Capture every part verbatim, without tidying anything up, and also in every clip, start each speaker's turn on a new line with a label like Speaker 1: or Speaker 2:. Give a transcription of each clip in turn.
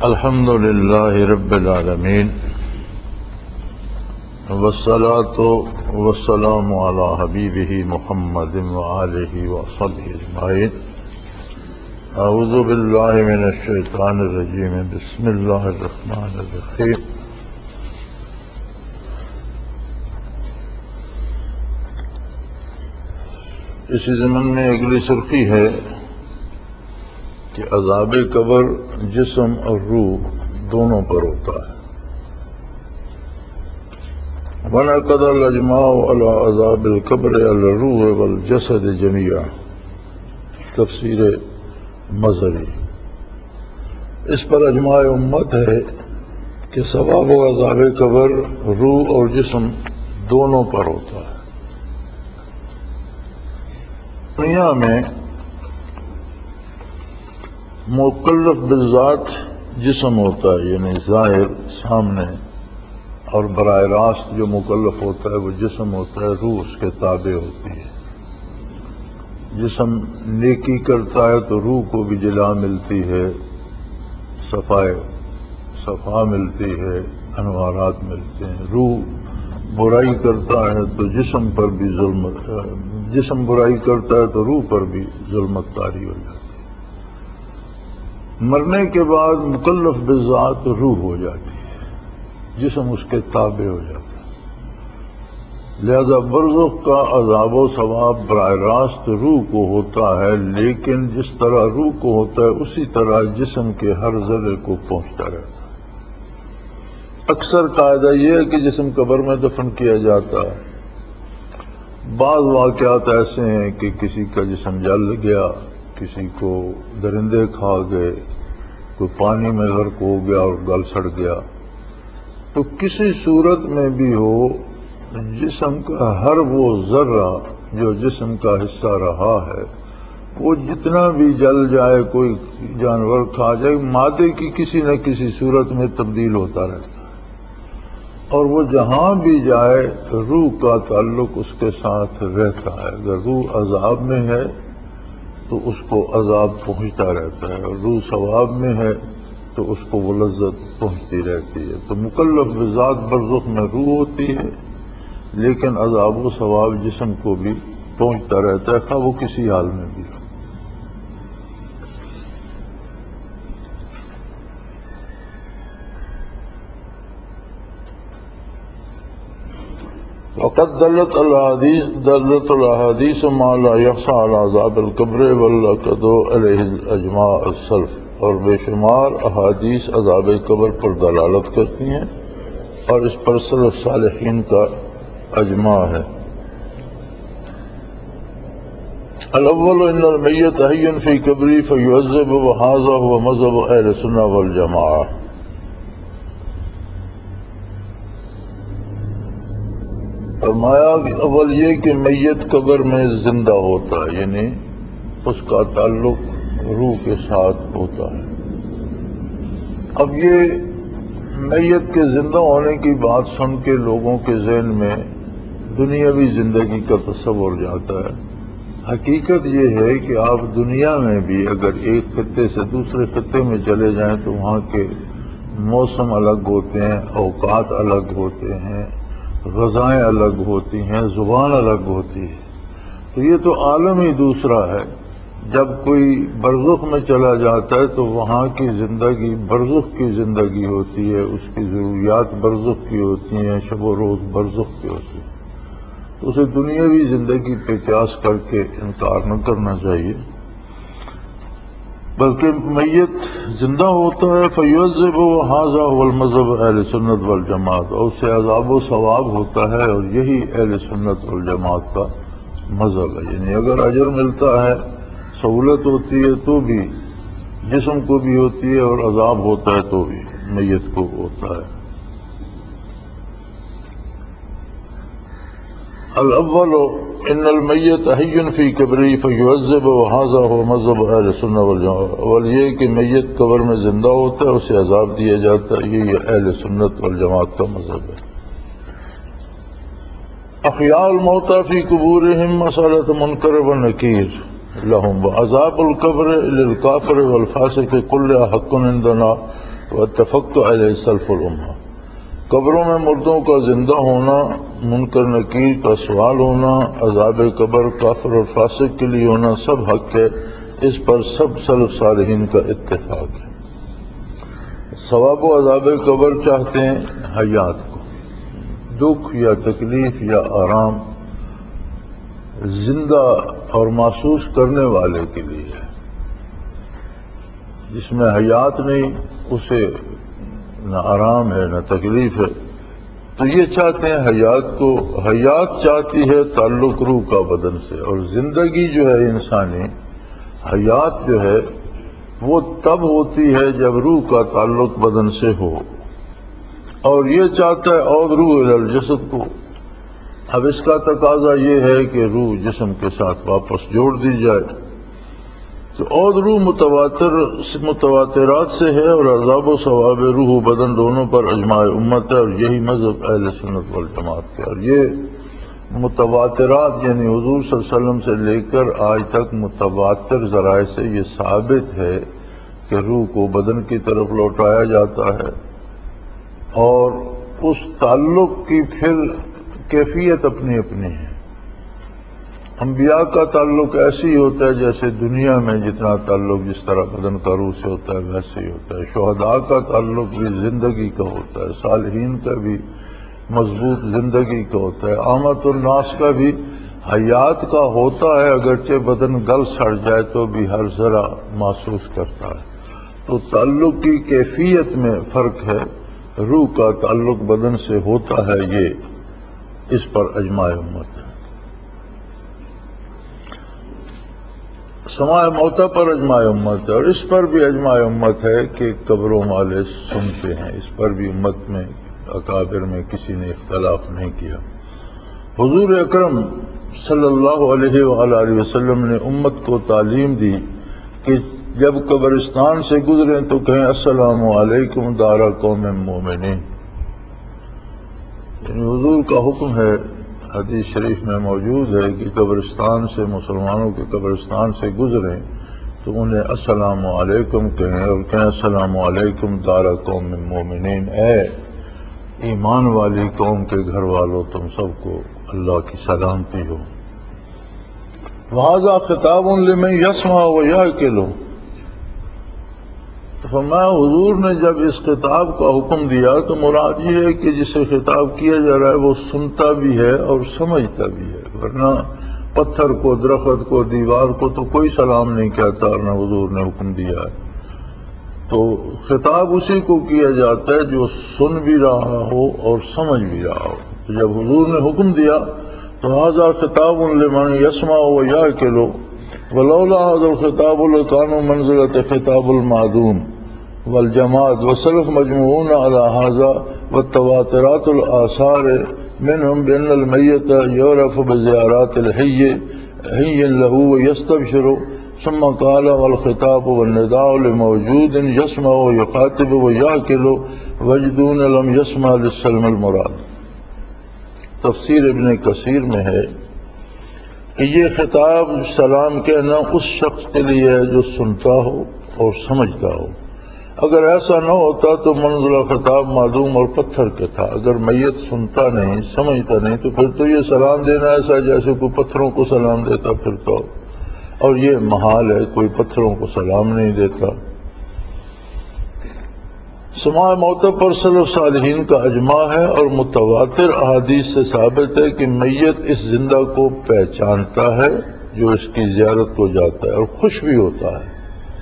Speaker 1: الحمد للہ رب العالمین والصلاة والسلام علی حبیبہ محمد وآلہ وصحبہ اجمعین۔ اعوذ باللہ من الشیطان الرجیم، بسم اللہ الرحمن الرحیم۔ اسی ضمن میں اگلی سرخی ہے کہ عذاب قبر جسم اور روح دونوں پر ہوتا ہے۔ وَنَقَضَ الْإِجْمَاعُ عَلَى عَذَابِ الْقَبْرِ عَلَى الرُّوحِ وَالْجَسَدِ جَمِيعًا، تفسیر مظہری۔ اس پر اجماع امت ہے کہ ثواب و عذاب قبر روح اور جسم دونوں پر ہوتا ہے۔ دنیا میں مکلف بالذات جسم ہوتا ہے، یعنی ظاہر سامنے، اور براہ راست جو مکلف ہوتا ہے وہ جسم ہوتا ہے، روح اس کے تابع ہوتی ہے۔ جسم نیکی کرتا ہے تو روح کو بھی جلا ملتی ہے، صفائے صفا ملتی ہے، انوارات ملتے ہیں۔ روح برائی کرتا ہے تو جسم پر بھی ظلم، جسم برائی کرتا ہے تو روح پر بھی ظلمت طاری ہو جاتی ہے۔ مرنے کے بعد مکلف بالذات روح ہو جاتی ہے، جسم اس کے تابع ہو جاتا ہے۔ لہذا برزخ کا عذاب و ثواب براہ راست روح کو ہوتا ہے، لیکن جس طرح روح کو ہوتا ہے اسی طرح جسم کے ہر ذرے کو پہنچتا رہتا ہے۔ اکثر قاعدہ یہ ہے کہ جسم قبر میں دفن کیا جاتا ہے۔ بعض واقعات ایسے ہیں کہ کسی کا جسم جل گیا، کسی کو درندے کھا گئے، کوئی پانی میں غرق ہو گیا اور گل سڑ گیا، تو کسی صورت میں بھی ہو جسم کا ہر وہ ذرہ جو جسم کا حصہ رہا ہے وہ جتنا بھی جل جائے، کوئی جانور کھا جائے، مادے کی کسی نہ کسی صورت میں تبدیل ہوتا رہتا ہے، اور وہ جہاں بھی جائے روح کا تعلق اس کے ساتھ رہتا ہے۔ اگر روح عذاب میں ہے تو اس کو عذاب پہنچتا رہتا ہے، اور روح ثواب میں ہے تو اس کو وہ لذت پہنچتی رہتی ہے۔ تو مکلف بذات برزخ میں روح ہوتی ہے، لیکن عذاب و ثواب جسم کو بھی پہنچتا رہتا ہے، خواہ وہ کسی حال میں بھی ہو۔ وقد دلت الاحادیث دلت الاحادیث ما لا يخفى على عذاب القبر والعقد علیہ الاجماع السلف، اور بے شمار احادیث عذاب قبر پر دلالت کرتی ہیں اور اس پر سلف صالحین کا اجماع ہے۔ الاول ان المیت حی فی قبری فیعذب وهذا هو مذهب اہل السنہ والجماعہ۔ فرمایا کہ اول یہ کہ میت قبر میں زندہ ہوتا ہے، یعنی اس کا تعلق روح کے ساتھ ہوتا ہے۔ اب یہ میت کے زندہ ہونے کی بات سن کے لوگوں کے ذہن میں دنیاوی زندگی کا تصور جاتا ہے۔ حقیقت یہ ہے کہ آپ دنیا میں بھی اگر ایک خطے سے دوسرے خطے میں چلے جائیں تو وہاں کے موسم الگ ہوتے ہیں، اوقات الگ ہوتے ہیں، غذائیں الگ ہوتی ہیں، زبان الگ ہوتی ہے، تو یہ تو عالم ہی دوسرا ہے۔ جب کوئی برزخ میں چلا جاتا ہے تو وہاں کی زندگی برزخ کی زندگی ہوتی ہے، اس کی ضروریات برزخ کی ہوتی ہیں، شب و روز برزخ کی ہوتی ہے، تو اسے دنیاوی زندگی پہ قیاس کر کے انکار نہ کرنا چاہیے، بلکہ میت زندہ ہوتا ہے فیعذب وهذا هو المذهب اہل سنت والجماعت، اور اسے عذاب و ثواب ہوتا ہے، اور یہی اہل سنت والجماعت کا مذہب ہے۔ یعنی اگر اجر ملتا ہے، سہولت ہوتی ہے تو بھی جسم کو بھی ہوتی ہے، اور عذاب ہوتا ہے تو بھی میت کو ہوتا ہے۔ الاول ان المیت حی فی قبری فیعذب وهذا هو مذهب اہل السنہ والجماعت، اول یہ کہ میت قبر میں زندہ ہوتا ہے، اسے عذاب دیا جاتا ہے، یہ اہل سنت والجماعت کا مذہب ہے۔ احیاء الموتى فی قبورہم مسألۃ منکر و نکیر لہم، وعذاب القبر للکافر والفاسق کلها حق عندنا واتفقت علیہ سلف الامہ، قبروں میں مردوں کا زندہ ہونا، منکر نکیر کا سوال ہونا، عذاب قبر کافر اور فاسق کے لیے ہونا سب حق ہے، اس پر سب سلف صالحین کا اتفاق ہے۔ ثواب و عذاب قبر چاہتے ہیں حیات کو، دکھ یا تکلیف یا آرام زندہ اور محسوس کرنے والے کے لیے ہے، جس میں حیات نہیں اسے نہ آرام ہے نہ تکلیف ہے، تو یہ چاہتے ہیں حیات کو۔ حیات چاہتی ہے تعلق روح کا بدن سے، اور زندگی جو ہے انسانی حیات جو ہے وہ تب ہوتی ہے جب روح کا تعلق بدن سے ہو، اور یہ چاہتا ہے اور روح الی الجسد کو۔ اب اس کا تقاضا یہ ہے کہ روح جسم کے ساتھ واپس جوڑ دی جائے، تو اور روح متواتر متواترات سے ہے، اور عذاب و ثواب روح و بدن دونوں پر اجماع امت ہے، اور یہی مذہب اہل سنت والجماعت کا۔ اور یہ متواترات یعنی حضور صلی اللہ علیہ وسلم سے لے کر آج تک متواتر ذرائع سے یہ ثابت ہے کہ روح کو بدن کی طرف لوٹایا جاتا ہے، اور اس تعلق کی پھر کیفیت اپنی اپنی ہے۔ انبیاء کا تعلق ایسے ہی ہوتا ہے جیسے دنیا میں جتنا تعلق جس طرح بدن کا روح سے ہوتا ہے ویسے ہی ہوتا ہے۔ شہداء کا تعلق بھی زندگی کا ہوتا ہے، صالحین کا بھی مضبوط زندگی کا ہوتا ہے، عامت الناس کا بھی حیات کا ہوتا ہے، اگرچہ بدن گل سڑ جائے تو بھی ہر ذرا محسوس کرتا ہے۔ تو تعلق کی کیفیت میں فرق ہے، روح کا تعلق بدن سے ہوتا ہے، یہ اس پر اجماع امت ہے۔ سماع موتا پر اجماع امت ہے، اور اس پر بھی اجماع امت ہے کہ قبروں والے سنتے ہیں، اس پر بھی امت میں اکابر میں کسی نے اختلاف نہیں کیا۔ حضور اکرم صلی اللہ علیہ وآلہ وسلم نے امت کو تعلیم دی کہ جب قبرستان سے گزریں تو کہیں السلام علیکم دار قوم مومنین، یعنی حضور کا حکم ہے، حدیث شریف میں موجود ہے کہ قبرستان سے مسلمانوں کے قبرستان سے گزریں تو انہیں السلام علیکم کہیں، اور کہیں السلام علیکم دار قوم مومنین، اے ایمان والی قوم کے گھر والوں تم سب کو اللہ کی سلامتی ہو۔ وَهَذَا خِطَابٌ لِمَنْ يَسْمَعُ وَيَعْقِلُ، فرمایا حضور نے جب اس خطاب کا حکم دیا تو مراد یہ ہے کہ جسے خطاب کیا جا رہا ہے وہ سنتا بھی ہے اور سمجھتا بھی ہے، ورنہ پتھر کو، درخت کو، دیوار کو تو کوئی سلام نہیں کہتا، ورنہ حضور نے حکم دیا ہے۔ تو خطاب اسی کو کیا جاتا ہے جو سن بھی رہا ہو اور سمجھ بھی رہا ہو۔ تو جب حضور نے حکم دیا تو ھذا خطاب لمن یسمع ویعقل ولولا ھذا الخطاب لکان منزلۃ خطاب المعدوم والجماد والسلف مجموعون علی ھذا والتواترات الآثار منهم بأن المیت یعرف بزیارات الحی حی له ویستبشر، ثم قال والخطاب والنداء لموجود يسمع ويخاطب ويعقل وجدون لم يسمع للسلم المراد۔ تفسیر ابن کثیر میں ہے کہ یہ خطاب سلام کہنا اس شخص کے لیے ہے جو سنتا ہو اور سمجھتا ہو، اگر ایسا نہ ہوتا تو منزلہ خطاب معدوم اور پتھر کا تھا۔ اگر میت سنتا نہیں سمجھتا نہیں تو پھر تو یہ سلام دینا ایسا جیسے کوئی پتھروں کو سلام دیتا پھرتا ہو، اور یہ محال ہے، کوئی پتھروں کو سلام نہیں دیتا۔ سماع موت پر سلف صالحین کا اجماع ہے، اور متواتر احادیث سے ثابت ہے کہ میت اس زندہ کو پہچانتا ہے جو اس کی زیارت کو جاتا ہے، اور خوش بھی ہوتا ہے۔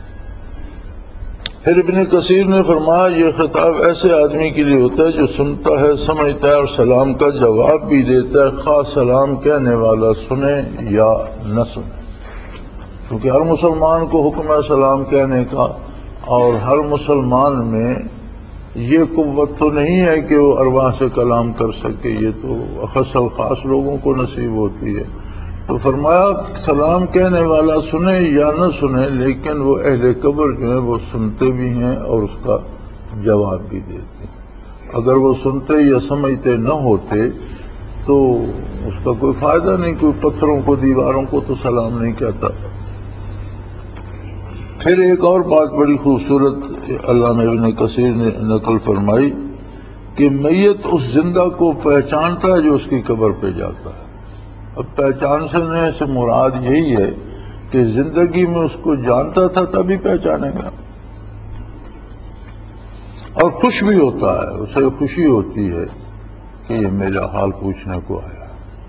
Speaker 1: پھر ابن کثیر نے فرمایا یہ خطاب ایسے آدمی کے لیے ہوتا ہے جو سنتا ہے، سمجھتا ہے اور سلام کا جواب بھی دیتا ہے، خواہ سلام کہنے والا سنے یا نہ سنے، کیونکہ ہر مسلمان کو حکم ہے سلام کہنے کا، اور ہر مسلمان میں یہ قوت تو نہیں ہے کہ وہ ارواح سے کلام کر سکے، یہ تو اخص الخاص لوگوں کو نصیب ہوتی ہے۔ تو فرمایا سلام کہنے والا سنے یا نہ سنے، لیکن وہ اہل قبر جو ہیں وہ سنتے بھی ہیں اور اس کا جواب بھی دیتے ہیں۔ اگر وہ سنتے یا سمجھتے نہ ہوتے تو اس کا کوئی فائدہ نہیں، کوئی پتھروں کو دیواروں کو تو سلام نہیں کہتا۔ پھر ایک اور بات بڑی خوبصورت علامہ ابن کثیر نے نقل فرمائی کہ میت اس زندہ کو پہچانتا ہے جو اس کی قبر پہ جاتا ہے۔ اب پہچاننے سے مراد یہی ہے کہ زندگی میں اس کو جانتا تھا تبھی پہچانے گا، اور خوش بھی ہوتا ہے، اسے خوشی ہوتی ہے کہ یہ میرا حال پوچھنے کو آیا۔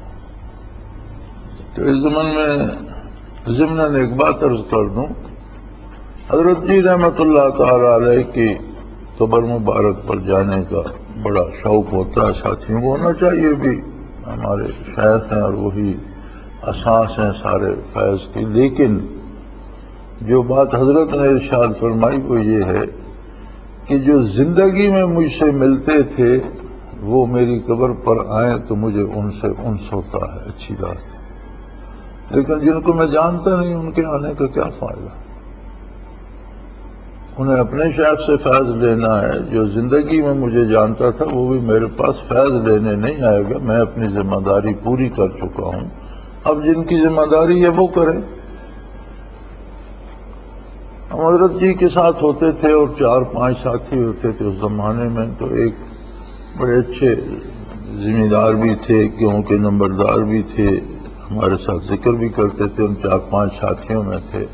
Speaker 1: تو اس زمن میں ضمناً ایک بات عرض کر دوں، حضرت جی رحمت اللہ تعالی علیہ کی قبر مبارک پر جانے کا بڑا شوق ہوتا ہے، ساتھیوں کو ہونا چاہیے بھی، ہمارے شیخ ہیں اور وہی اساس ہیں سارے فیض کی۔ لیکن جو بات حضرت نے ارشاد فرمائی وہ یہ ہے کہ جو زندگی میں مجھ سے ملتے تھے وہ میری قبر پر آئیں تو مجھے ان سے انس ہوتا ہے، اچھی بات ہے، لیکن جن کو میں جانتا نہیں ان کے آنے کا کیا فائدہ؟ انہیں اپنے شیخ سے فیض لینا ہے۔ جو زندگی میں مجھے جانتا تھا وہ بھی میرے پاس فیض لینے نہیں آئے گا، میں اپنی ذمہ داری پوری کر چکا ہوں، اب جن کی ذمہ داری ہے وہ کریں۔ ہم حضرت جی کے ساتھ ہوتے تھے اور چار پانچ ساتھی ہوتے تھے اس زمانے میں، تو ایک بڑے اچھے ذمہ دار بھی تھے، کیونکہ نمبردار بھی تھے، ہمارے ساتھ ذکر بھی کرتے تھے، ان چار پانچ ساتھیوں میں تھے۔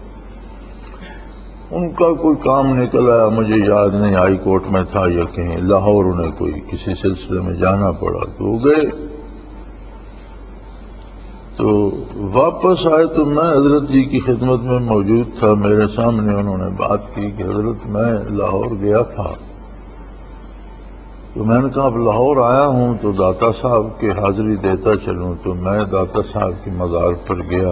Speaker 1: ان کا کوئی کام نکل آیا، مجھے یاد نہیں، ہائی کورٹ میں تھا یا کہیں لاہور، انہیں کوئی کسی سلسلے میں جانا پڑا تو وہ گئے۔ تو واپس آئے تو میں حضرت جی کی خدمت میں موجود تھا، میرے سامنے انہوں نے بات کی کہ حضرت میں لاہور گیا تھا، تو میں نے کہا اب لاہور آیا ہوں تو داتا صاحب کی حاضری دیتا چلوں، تو میں داتا صاحب کی مزار پر گیا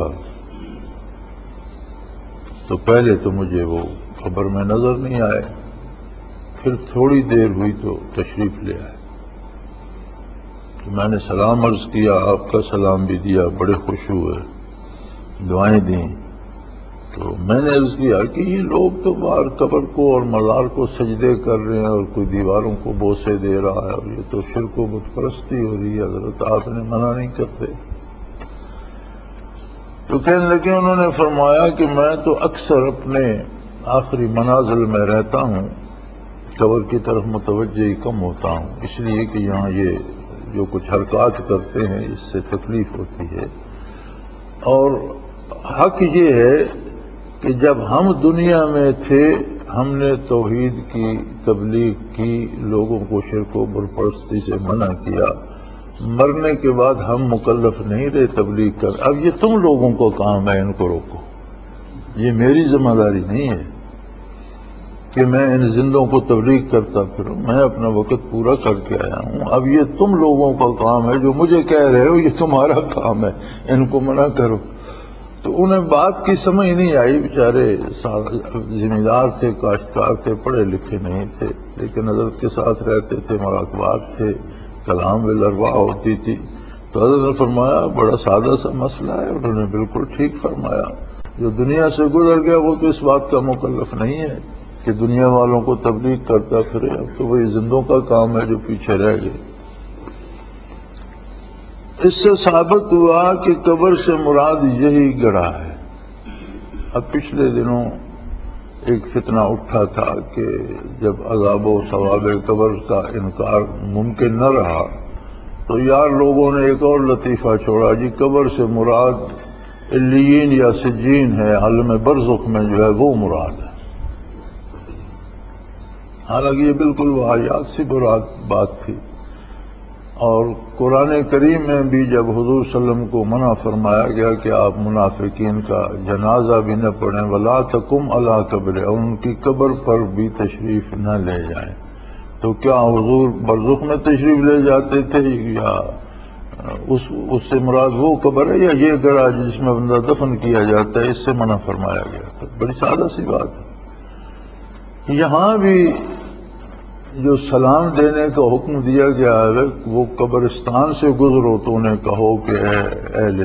Speaker 1: تو پہلے تو مجھے وہ قبر میں نظر نہیں آئے، پھر تھوڑی دیر ہوئی تو تشریف لے آئے، تو میں نے سلام عرض کیا، آپ کا سلام بھی دیا، بڑے خوش ہوئے، دعائیں دیں۔ تو میں نے عرض کیا کہ یہ لوگ تو باہر قبر کو اور مزار کو سجدے کر رہے ہیں اور کوئی دیواروں کو بوسے دے رہا ہے، اور یہ تو شرک و بت پرستی ہو رہی ہے، حضرت آپ نے منع نہیں کرتے؟ تو کہنے لگے، انہوں نے فرمایا کہ میں تو اکثر اپنے آخری منازل میں رہتا ہوں، قبر کی طرف متوجہ ہی کم ہوتا ہوں، اس لیے کہ یہاں یہ جو کچھ حرکات کرتے ہیں اس سے تکلیف ہوتی ہے، اور حق یہ ہے کہ جب ہم دنیا میں تھے ہم نے توحید کی تبلیغ کی، لوگوں کو شرک و بت پرستی سے منع کیا، مرنے کے بعد ہم مکلف نہیں رہے تبلیغ کر، اب یہ تم لوگوں کو کام ہے، ان کو روکو، یہ میری ذمہ داری نہیں ہے کہ میں ان زندوں کو تبلیغ کرتا پھروں، میں اپنا وقت پورا کر کے آیا ہوں، اب یہ تم لوگوں کا کام ہے، جو مجھے کہہ رہے ہو یہ تمہارا کام ہے، ان کو منع کرو۔ تو انہیں بات کی سمجھ نہیں آئی، بیچارے ذمہ دار تھے، کاشتکار تھے، پڑھے لکھے نہیں تھے، لیکن حضرت کے ساتھ رہتے تھے، مراقبات تھے، کلام بالارواح ہوتی تھی، تو حضرت نے فرمایا بڑا سادہ سا مسئلہ ہے، انہوں نے بالکل ٹھیک فرمایا، جو دنیا سے گزر گیا وہ تو اس بات کا مکلف نہیں ہے کہ دنیا والوں کو تبلیغ کرتا پھرے، اب تو وہی زندوں کا کام ہے جو پیچھے رہ گئے۔ اس سے ثابت ہوا کہ قبر سے مراد یہی گڑھا ہے۔ اب پچھلے دنوں ایک فتنہ اٹھا تھا کہ جب عذاب و ثواب قبر کا انکار ممکن نہ رہا تو یار لوگوں نے ایک اور لطیفہ چھوڑا، جی قبر سے مراد علیین یا سجین ہے، عالم برزخ میں جو ہے وہ مراد ہے۔ حالانکہ یہ بالکل واحد سی برات بات تھی، اور قرآن کریم میں بھی جب حضور صلی اللہ علیہ وسلم کو منع فرمایا گیا کہ آپ منافقین کا جنازہ بھی نہ پڑھیں، وَلَا تَقُمْ عَلَىٰ قَبْرِهِ، اور ان کی قبر پر بھی تشریف نہ لے جائیں، تو کیا حضور برزخ میں تشریف لے جاتے تھے یا اس اس سے مراد وہ قبر ہے یا یہ گڑھا جس میں بندہ دفن کیا جاتا ہے، اس سے منع فرمایا گیا تھا؟ بڑی سادہ سی بات ہے۔ یہاں بھی جو سلام دینے کا حکم دیا گیا ہے وہ قبرستان سے گزرو تو انہیں کہو کہ اے اہل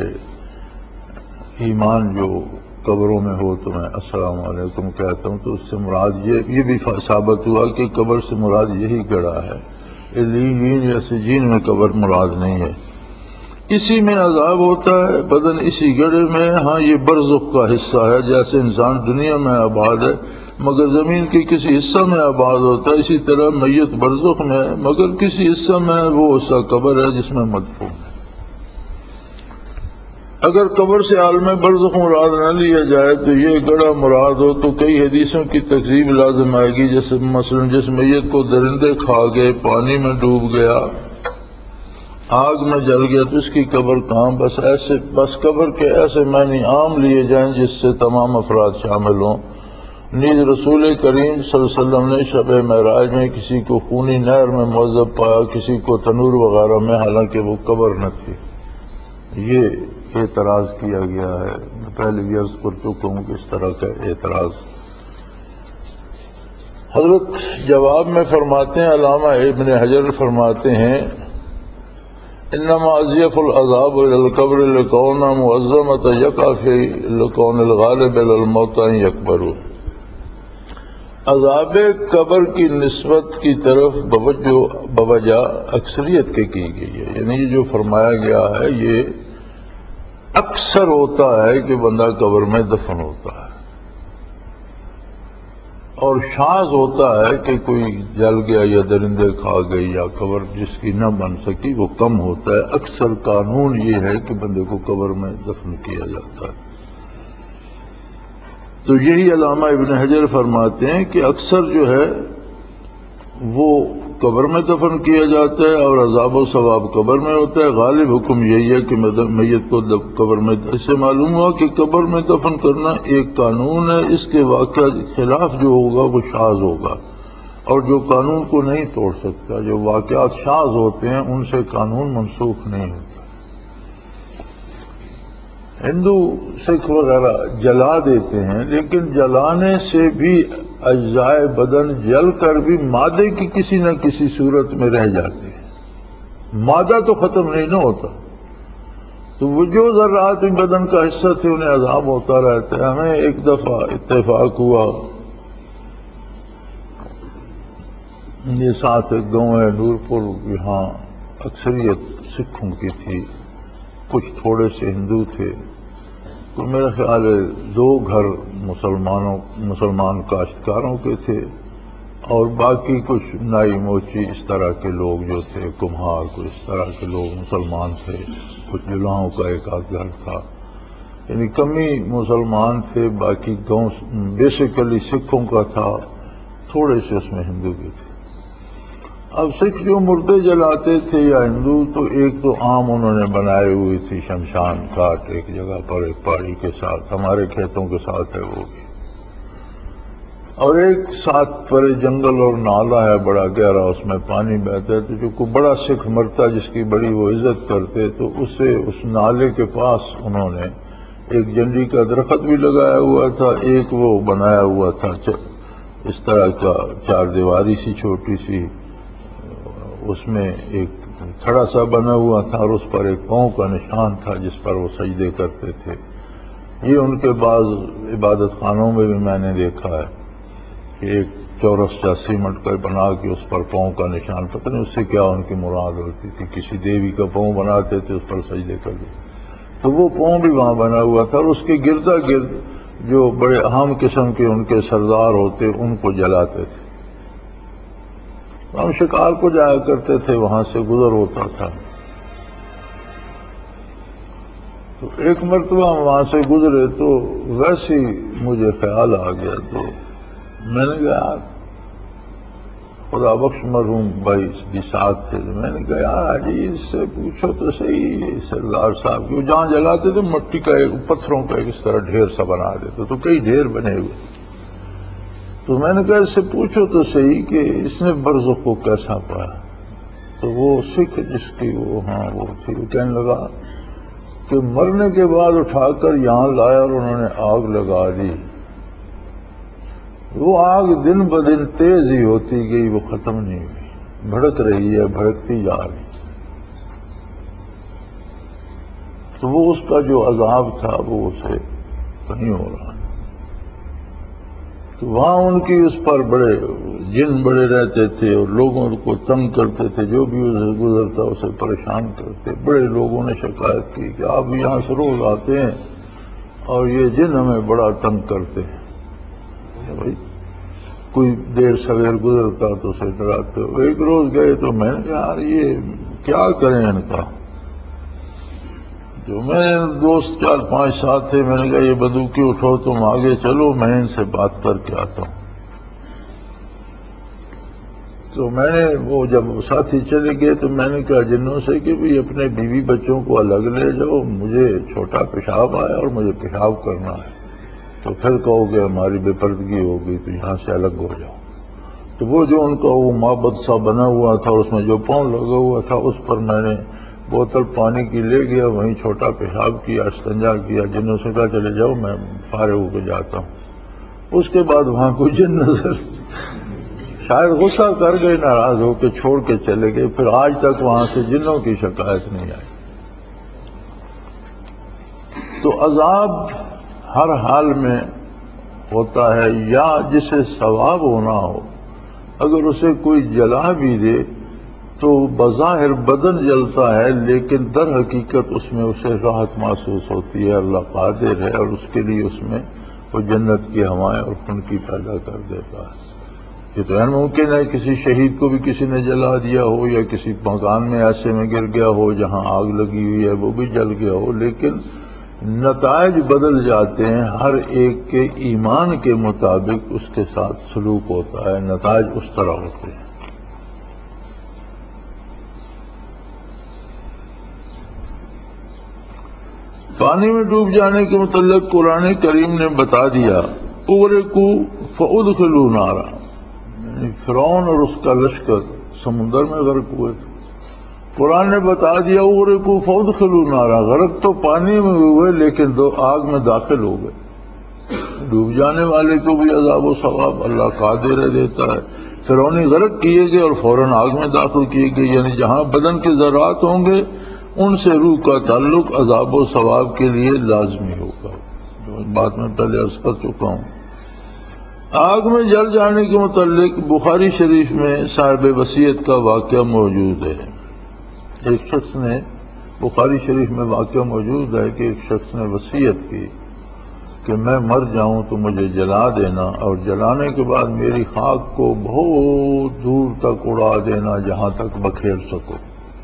Speaker 1: ایمان جو قبروں میں ہو تو میں السلام علیکم کہتا ہوں، تو اس سے مراد یہ یہ بھی ثابت ہوا کہ قبر سے مراد یہی گڑھا ہے، علیین یا سجین میں قبر مراد نہیں ہے۔ اسی میں عذاب ہوتا ہے، بدن اسی گڑھے میں. ہاں یہ برزخ کا حصہ ہے، جیسے انسان دنیا میں آباد ہے مگر زمین کے کسی حصہ میں آباد ہوتا ہے، اسی طرح میت برزخ میں ہے مگر کسی حصہ میں وہ حصہ قبر ہے جس میں مدفون ہے. اگر قبر سے عالم برزخ مراد نہ لیا جائے تو یہ گڑھا مراد ہو تو کئی حدیثوں کی تکذیب لازم آئے گی، جیسے مثلا جس میت کو درندے کھا گئے، پانی میں ڈوب گیا، آگ میں جل گیا تو اس کی قبر کہاں. بس ایسے بس قبر کے ایسے معنی عام لیے جائیں جس سے تمام افراد شامل ہوں. نیز رسول کریم صلی اللہ علیہ وسلم نے شب معراج میں کسی کو خونی نہر میں معذب پایا، کسی کو تنور وغیرہ میں، حالانکہ وہ قبر نہ تھی. یہ اعتراض کیا گیا ہے، میں پہلے بھی عرض کر چکا ہوں کہ اس طرح کا اعتراض. حضرت جواب میں فرماتے ہیں، علامہ ابن حجر فرماتے ہیں انما اضیف العذاب الى القبر لکون معظمۃ یقع فی لکون الغالب الی الموت ان یکبروا. عذاب قبر کی نسبت کی طرف بوجہ بوجہ اکثریت کے کی گئی ہے، یعنی یہ جو فرمایا گیا ہے یہ اکثر ہوتا ہے کہ بندہ قبر میں دفن ہوتا ہے، اور شاذ ہوتا ہے کہ کوئی جل گیا یا درندے کھا گئی یا قبر جس کی نہ بن سکی، وہ کم ہوتا ہے. اکثر قانون یہ ہے کہ بندے کو قبر میں دفن کیا جاتا ہے. تو یہی علامہ ابن حجر فرماتے ہیں کہ اکثر جو ہے وہ قبر میں دفن کیا جاتا ہے اور عذاب و ثواب قبر میں ہوتا ہے. غالب حکم یہی ہے کہ میت کو قبر میں. اس سے معلوم ہوا کہ قبر میں دفن کرنا ایک قانون ہے، اس کے واقعہ خلاف جو ہوگا وہ شاذ ہوگا، اور جو قانون کو نہیں توڑ سکتا، جو واقعات شاذ ہوتے ہیں ان سے قانون منسوخ نہیں ہوتا. ہندو سکھ وغیرہ جلا دیتے ہیں، لیکن جلانے سے بھی اجزاء بدن جل کر بھی مادے کی کسی نہ کسی صورت میں رہ جاتے ہیں، مادہ تو ختم نہیں نہ ہوتا. تو وہ جو ذرات بدن کا حصہ تھے انہیں عذاب ہوتا رہتا ہے. ہمیں ایک دفعہ اتفاق ہوا، یہ ساتھ ایک گاؤں ہے نورپور، یہاں اکثریت سکھوں کی تھی، کچھ تھوڑے سے ہندو تھے. تو میرا خیال ہے دو گھر مسلمانوں مسلمان کاشتکاروں کے تھے اور باقی کچھ نائی موچی اس طرح کے لوگ جو تھے، کمہار کو اس طرح کے لوگ مسلمان تھے. کچھ جلاؤں کا ایک آدھ گھر تھا، یعنی کمی مسلمان تھے، باقی گاؤں بیسیکلی سکھوں کا تھا، تھوڑے سے اس میں ہندو بھی تھے. اب سکھ جو مردے جلاتے تھے یا ہندو، تو ایک تو عام انہوں نے بنائے ہوئی تھی شمشان گھاٹ ایک جگہ پر، ایک پہاڑی کے ساتھ، ہمارے کھیتوں کے ساتھ ہے وہ بھی، اور ایک ساتھ پر جنگل اور نالا ہے بڑا گہرا، اس میں پانی بہتا ہے. تو جو کوئی بڑا سکھ مرتا جس کی بڑی وہ عزت کرتے تو اسے اس نالے کے پاس انہوں نے ایک جنڈی کا درخت بھی لگایا ہوا تھا، ایک وہ بنایا ہوا تھا اس طرح کا چار دیواری سی چھوٹی سی، اس میں ایک تھڑا سا بنا ہوا تھا اور اس پر ایک پاؤں کا نشان تھا جس پر وہ سجدے کرتے تھے. یہ ان کے بعض عبادت خانوں میں بھی میں نے دیکھا ہے کہ ایک چورس یا سیمنٹ کا بنا کے اس پر پاؤں کا نشان، پتہ نہیں اس سے کیا ان کی مراد ہوتی تھی، کسی دیوی کا پاؤں بناتے تھے اس پر سجدے کر دیتے، تو وہ پاؤں بھی وہاں بنا ہوا تھا. اور اس کے گردا گرد جو بڑے اہم قسم کے ان کے سردار ہوتے ان کو جلاتے تھے. ہم شکار کو جایا کرتے تھے، وہاں سے گزر ہوتا تھا. تو ایک مرتبہ ہم وہاں سے گزرے تو ویسے ہی مجھے خیال آ گیا، تو میں نے کہا یار خدا بخش مرحوم بھائی بھی ساتھ تھے، تو میں نے کہا یار حاجی اس سے پوچھو تو صحیح، سردار صاحب کو جہاں جلاتے تھے مٹی کا ایک پتھروں کا ایک اس طرح ڈھیر سا بنا دیتے، تو کئی ڈھیر بنے ہوئے. تو میں نے کہا اس سے پوچھو تو صحیح کہ اس نے برزخ کو کیسا پایا. تو وہ سکھ جس کی وہ ہاں وہ تھی، وہ کہنے لگا کہ مرنے کے بعد اٹھا کر یہاں لایا اور انہوں نے آگ لگا دی. وہ آگ دن بدن تیز ہی ہوتی گئی، وہ ختم نہیں ہوئی، بھڑک رہی ہے، بھڑکتی جا رہی. تو وہ اس کا جو عذاب تھا وہ اسے کہیں ہو رہا. تو وہاں ان کی اس پر بڑے جن بڑے رہتے تھے اور لوگوں کو تنگ کرتے تھے، جو بھی اسے گزرتا اسے پریشان کرتے. بڑے لوگوں نے شکایت کی کہ آپ یہاں سے روز آتے ہیں اور یہ جن ہمیں بڑا تنگ کرتے ہیں. بھائی کوئی دیر سویر گزرتا تو اسے ڈراتے ہو. ایک روز گئے تو میں نے کہا یار یہ کیا کریں ان کا. جو میرے دوست چار پانچ ساتھ تھے، میں نے کہا یہ بندوقی اٹھو، تم آگے چلو، میں ان سے بات کر کے آتا ہوں. تو میں نے وہ جب ساتھی چلے گئے تو میں نے کہا جنوں سے کہ بھی اپنے بیوی بچوں کو الگ لے جاؤ، مجھے چھوٹا پیشاب آیا اور مجھے پیشاب کرنا ہے، تو پھر کہو کہ ہماری بے پردگی ہو گئی تو یہاں سے الگ ہو جاؤ. تو وہ جو ان کا وہ معبد سا بنا ہوا تھا، اس میں جو پاؤں لگا ہوا تھا، اس پر میں نے بوتل پانی کی لے گیا، وہیں چھوٹا پیشاب کیا، استنجا کیا. جنوں سے کہا چلے جاؤ، میں فارغ ہو کے جاتا ہوں. اس کے بعد وہاں کوئی جن نظر شاید غصہ کر گئے، ناراض ہو کے چھوڑ کے چلے گئے. پھر آج تک وہاں سے جنوں کی شکایت نہیں آئی. تو عذاب ہر حال میں ہوتا ہے، یا جسے ثواب ہونا ہو اگر اسے کوئی جلا بھی دے تو بظاہر بدن جلتا ہے، لیکن در حقیقت اس میں اسے راحت محسوس ہوتی ہے. اللہ قادر ہے اور اس کے لیے اس میں وہ جنت کی ہوائیں اور خنکی پیدا کر دیتا ہے. یہ تو ممکن ہے کسی شہید کو بھی کسی نے جلا دیا ہو، یا کسی مکان میں ایسے میں گر گیا ہو جہاں آگ لگی ہوئی ہے وہ بھی جل گیا ہو، لیکن نتائج بدل جاتے ہیں. ہر ایک کے ایمان کے مطابق اس کے ساتھ سلوک ہوتا ہے، نتائج اس طرح ہوتے ہیں. پانی میں ڈوب جانے کے متعلق قرآن کریم نے بتا دیا اغرقوا فادخلوا نارا، یعنی فرعون اور اس کا لشکر سمندر میں غرق ہوئے تھے. قرآن نے بتا دیا اغرقوا فادخلوا نارا، غرق تو پانی میں ہوئے لیکن دو آگ میں داخل ہو گئے. ڈوب جانے والے کو بھی عذاب و ثواب اللہ قادر دیتا ہے. فرعونی غرق کیے گئے اور فوراً آگ میں داخل کیے گئے، یعنی جہاں بدن کے ذرات ہوں گے ان سے روح کا تعلق عذاب و ثواب کے لیے لازمی ہوگا. جو بات میں پہلے عرض کر چکا ہوں. آگ میں جل جانے کے متعلق بخاری شریف میں صاحب وصیت کا واقعہ موجود ہے. ایک شخص نے بخاری شریف میں واقعہ موجود ہے کہ ایک شخص نے وصیت کی کہ میں مر جاؤں تو مجھے جلا دینا، اور جلانے کے بعد میری خاک کو بہت دور تک اڑا دینا جہاں تک بکھیر سکو،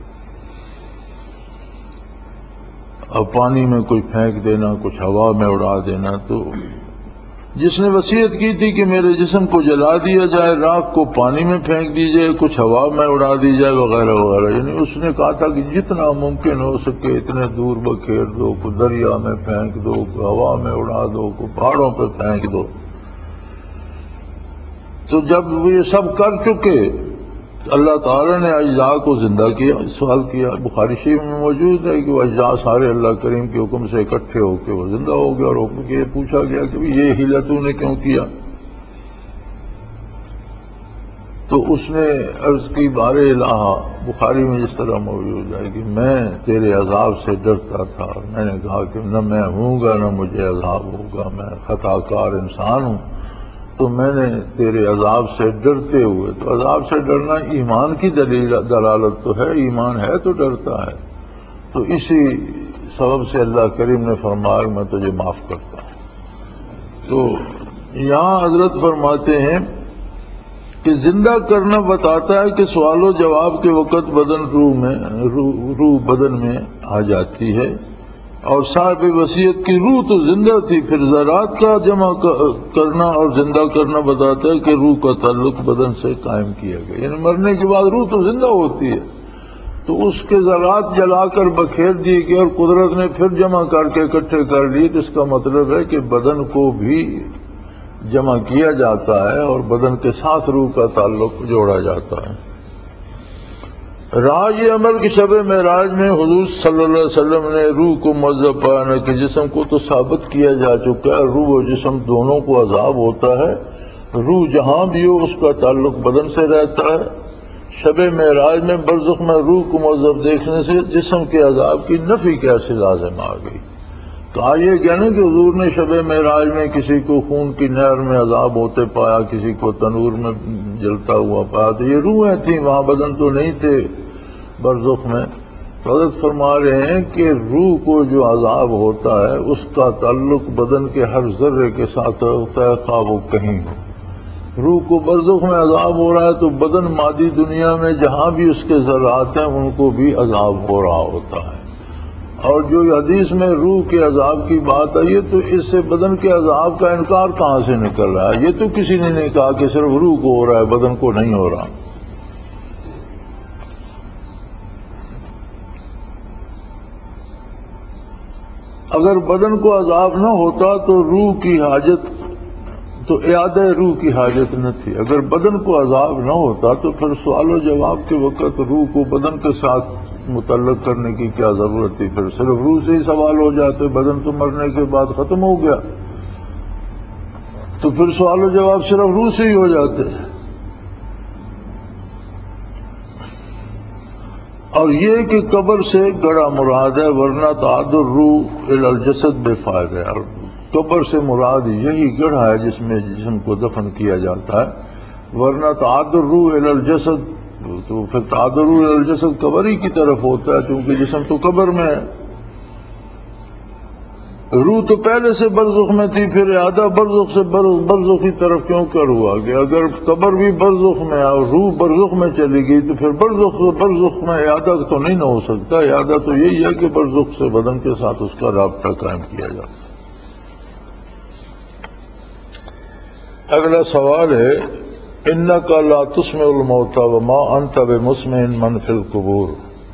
Speaker 1: اور پانی میں کوئی پھینک دینا، کچھ ہوا میں اڑا دینا. تو جس نے وصیت کی تھی کہ میرے جسم کو جلا دیا جائے، راکھ کو پانی میں پھینک دی جائے، کچھ ہوا میں اڑا دی جائے وغیرہ وغیرہ، یعنی اس نے کہا تھا کہ جتنا ممکن ہو سکے اتنے دور بکھیر دو، کو دریا میں پھینک دو، کو ہوا میں اڑا دو، کو پہاڑوں پہ پھینک دو. تو جب وہ یہ سب کر چکے اللہ تعالیٰ نے اجزاء کو زندہ کیا. سوال کیا بخاری شریف میں موجود ہے کہ وہ اجزاء سارے اللہ کریم کے حکم سے اکٹھے ہو کے وہ زندہ ہو گیا، اور حکم کے پوچھا گیا کہ یہ حیلہ تو نے کیوں کیا؟ تو اس نے عرض کی بار الہ، بخاری میں اس طرح موجود ہے کہ میں تیرے عذاب سے ڈرتا تھا، میں نے کہا کہ نہ میں ہوں گا نہ مجھے عذاب ہوگا، میں خطا کار انسان ہوں، تو میں نے تیرے عذاب سے ڈرتے ہوئے. تو عذاب سے ڈرنا ایمان کی دلیل دلالت تو ہے، ایمان ہے تو ڈرتا ہے. تو اسی سبب سے اللہ کریم نے فرمایا میں تجھے معاف کرتا ہوں. تو یہاں حضرت فرماتے ہیں کہ زندہ کرنا بتاتا ہے کہ سوال و جواب کے وقت بدن روح میں روح بدن میں آ جاتی ہے، اور صاحب وصیت کی روح تو زندہ تھی. پھر ذرات کا جمع کرنا اور زندہ کرنا بتاتا ہے کہ روح کا تعلق بدن سے قائم کیا گیا، یعنی مرنے کے بعد روح تو زندہ ہوتی ہے، تو اس کے ذرات جلا کر بکھیر دیے گئے اور قدرت نے پھر جمع کر کے اکٹھے کر لیے. تو اس کا مطلب ہے کہ بدن کو بھی جمع کیا جاتا ہے اور بدن کے ساتھ روح کا تعلق جوڑا جاتا ہے. راج عمل کی شب معراج میں حضور صلی اللہ علیہ وسلم نے روح کو معذب پانا کہ جسم کو تو ثابت کیا جا چکا ہے روح و جسم دونوں کو عذاب ہوتا ہے. روح جہاں بھی ہو اس کا تعلق بدن سے رہتا ہے. شب معراج میں برزخ میں روح کو معذب دیکھنے سے جسم کے عذاب کی نفی کیسے لازم آ گئی؟ کہا یہ کیا نا کہ حضور نے شب معراج میں کسی کو خون کی نہر میں عذاب ہوتے پایا، کسی کو تنور میں جلتا ہوا پایا، تو یہ روحیں تھیں، وہاں بدن تو نہیں تھے برزخ میں۔ تو حضرت فرما رہے ہیں کہ روح کو جو عذاب ہوتا ہے اس کا تعلق بدن کے ہر ذرے کے ساتھ ہوتا ہے، خواہ وہ کہیں ہو۔ روح کو برزخ میں عذاب ہو رہا ہے تو بدن مادی دنیا میں جہاں بھی اس کے ذرات ہیں ان کو بھی عذاب ہو رہا ہوتا ہے۔ اور جو حدیث میں روح کے عذاب کی بات آئی ہے تو اس سے بدن کے عذاب کا انکار کہاں سے نکل رہا ہے؟ یہ تو کسی نے نہیں کہا کہ صرف روح کو ہو رہا ہے، بدن کو نہیں ہو رہا۔ اگر بدن کو عذاب نہ ہوتا تو روح کی حاجت تو اعادہ روح کی حاجت نہ تھی۔ اگر بدن کو عذاب نہ ہوتا تو پھر سوال و جواب کے وقت روح کو بدن کے ساتھ متعلق کرنے کی کیا ضرورت تھی؟ پھر صرف روح سے ہی سوال ہو جاتے، بدن تو مرنے کے بعد ختم ہو گیا، تو پھر سوال و جواب صرف روح سے ہی ہو جاتے۔ اور یہ کہ قبر سے گڑا مراد ہے، ورنہ تعاد الروح الی الجسد بے فائدہ ہے۔ اور قبر سے مراد یہی گڑھا ہے جس میں جسم کو دفن کیا جاتا ہے، ورنہ تعاد الروح الی الجسد، تو پھر تعاد الروح الی الجسد قبر ہی کی طرف ہوتا ہے، کیونکہ جسم تو قبر میں ہے۔ روح تو پہلے سے برزخ میں تھی، پھر اعادہ برزخ سے برزخ کی طرف کیوں کر ہوا؟ کہ اگر قبر بھی برزخ میں اور روح برزخ میں چلی گئی تو پھر برزخ برزخ میں اعادہ تو نہیں نہ ہو سکتا۔ اعادہ تو یہی ہے کہ برزخ سے بدن کے ساتھ اس کا رابطہ قائم کیا جاتا۔ اگلا سوال ہے انک لا تسمع الموتى وما انت بمسمع من فی القبور۔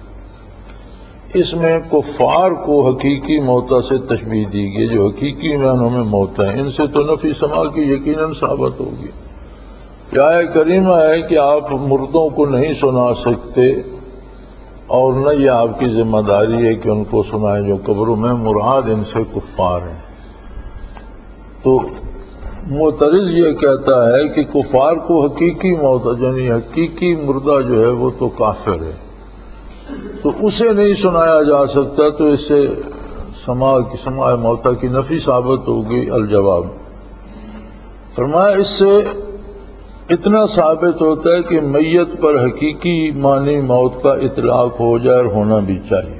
Speaker 1: اس میں کفار کو حقیقی موتا سے تشبیہ دی گئی، جو حقیقی معنوں میں موتا ہے، ان سے تو نفی سما کی یقیناً ثابت ہوگی۔ یہ آیت کریمہ ہے کہ آپ مردوں کو نہیں سنا سکتے اور نہ یہ آپ کی ذمہ داری ہے کہ ان کو سنائیں جو قبروں میں، مراد ان سے کفار ہیں۔ تو معترض یہ کہتا ہے کہ کفار کو حقیقی موت، یعنی حقیقی مردہ جو ہے وہ تو کافر ہے، تو اسے نہیں سنایا جا سکتا، تو اس سے سماع کی سماع موتا کی نفی ثابت ہوگی۔ الجواب فرمایا اس سے اتنا ثابت ہوتا ہے کہ میت پر حقیقی معنی موت کا اطلاق ہو جائے اور ہونا بھی چاہیے۔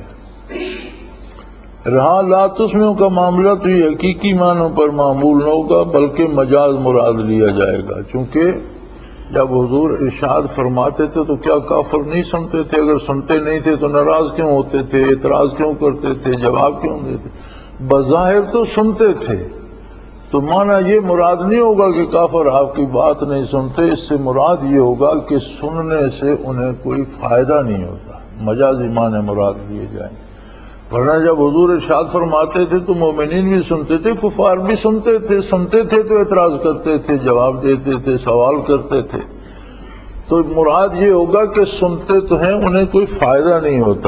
Speaker 1: رہا لا تسمعوں کا معاملہ تو یہ حقیقی معنوں پر معمول نہ ہوگا بلکہ مجاز مراد لیا جائے گا، چونکہ جب حضور ارشاد فرماتے تھے تو کیا کافر نہیں سنتے تھے؟ اگر سنتے نہیں تھے تو ناراض کیوں ہوتے تھے، اعتراض کیوں کرتے تھے، جواب کیوں دیتے؟ بظاہر تو سنتے تھے، تو معنی یہ مراد نہیں ہوگا کہ کافر آپ کی بات نہیں سنتے، اس سے مراد یہ ہوگا کہ سننے سے انہیں کوئی فائدہ نہیں ہوتا، مجازی معنی مراد لیے جائیں۔ ورنہ جب حضور ارشاد فرماتے تھے تو مومنین بھی سنتے تھے، کفار بھی سنتے تھے، سنتے تھے تو اعتراض کرتے تھے، جواب دیتے تھے، سوال کرتے تھے، تو مراد یہ ہوگا کہ سنتے تو ہیں، انہیں کوئی فائدہ نہیں ہوتا۔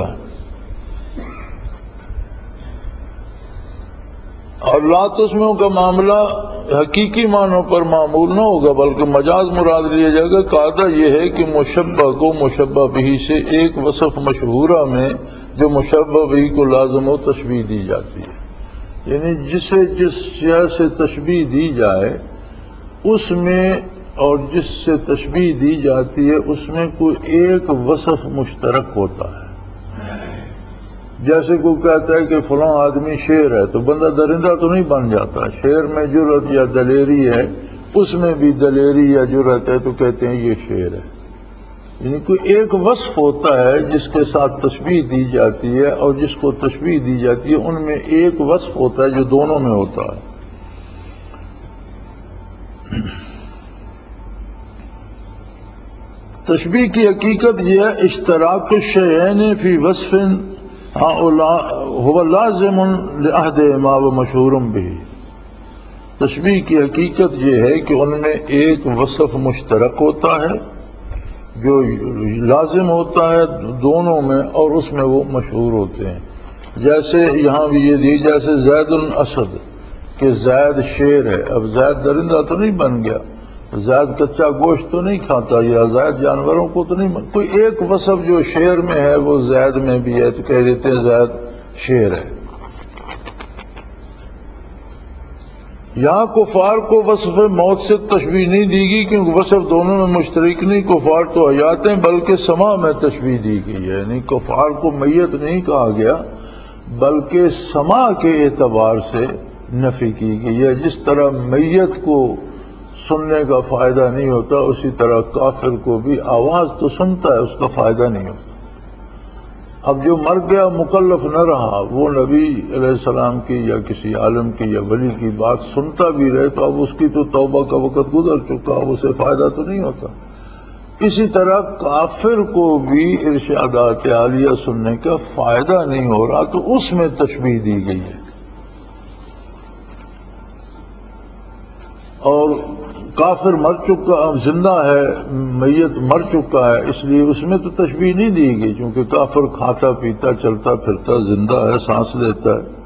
Speaker 1: اور لا تسمعوں کا معاملہ حقیقی معنوں پر معمول نہ ہوگا بلکہ مجاز مراد لیا جائے گا۔ قاعدہ یہ ہے کہ مشبہ کو مشبہ بہ سے ایک وصف مشہورہ میں جو مشبہ بہ کو لازم و تشبیہ دی جاتی ہے، یعنی جسے جس شے سے تشبیہ دی جائے اس میں اور جس سے تشبیہ دی جاتی ہے اس میں کوئی ایک وصف مشترک ہوتا ہے۔ جیسے کوئی کہتا ہے کہ فلاں آدمی شیر ہے تو بندہ درندہ تو نہیں بن جاتا، شیر میں جرأت یا دلیری ہے، اس میں بھی دلیری یا جرأت ہے تو کہتے ہیں یہ شیر ہے۔ یعنی کوئی ایک وصف ہوتا ہے جس کے ساتھ تشبیہ دی جاتی ہے، اور جس کو تشبیہ دی جاتی ہے ان میں ایک وصف ہوتا ہے جو دونوں میں ہوتا ہے۔ تشبیہ کی حقیقت یہ ہے اشتراک الشیئین فی وصف هو لازم لأحدہما ومشہور بہ۔ تشبیہ کی حقیقت یہ ہے کہ ان میں ایک وصف مشترک ہوتا ہے جو لازم ہوتا ہے دونوں میں، اور اس میں وہ مشہور ہوتے ہیں۔ جیسے یہاں بھی یہ دی جیسے زید الاسد کہ زید شیر ہے، اب زید درندہ تو نہیں بن گیا، زید کچا گوشت تو نہیں کھاتا، یا زید جانوروں کو تو نہیں بن، کوئی ایک وصف جو شیر میں ہے وہ زید میں بھی ہے، تو کہہ دیتے ہیں زید شیر ہے۔ یہاں کفار کو وصف موت سے تشبیہ نہیں دی گئی کیونکہ وصف دونوں میں مشترک نہیں، کفار تو حیات ہیں، بلکہ سما میں تشبیہ دی گئی ہے، یعنی کفار کو میت نہیں کہا گیا بلکہ سما کے اعتبار سے نفی کی گئی ہے۔ جس طرح میت کو سننے کا فائدہ نہیں ہوتا اسی طرح کافر کو بھی آواز تو سنتا ہے، اس کا فائدہ نہیں ہوتا۔ اب جو مر گیا مکلف نہ رہا وہ نبی علیہ السلام کی یا کسی عالم کی یا ولی کی بات سنتا بھی رہے تو اب اس کی تو توبہ کا وقت گزر چکا، اب اسے فائدہ تو نہیں ہوتا۔ اسی طرح کافر کو بھی ارشادات عالیہ سننے کا فائدہ نہیں ہو رہا تو اس میں تشبیہ دی گئی ہے۔ اور کافر مر چکا زندہ ہے، میت مر چکا ہے، اس لیے اس میں تو تشبیہ نہیں دی گئی، کیونکہ کافر کھاتا پیتا چلتا پھرتا زندہ ہے، سانس لیتا ہے۔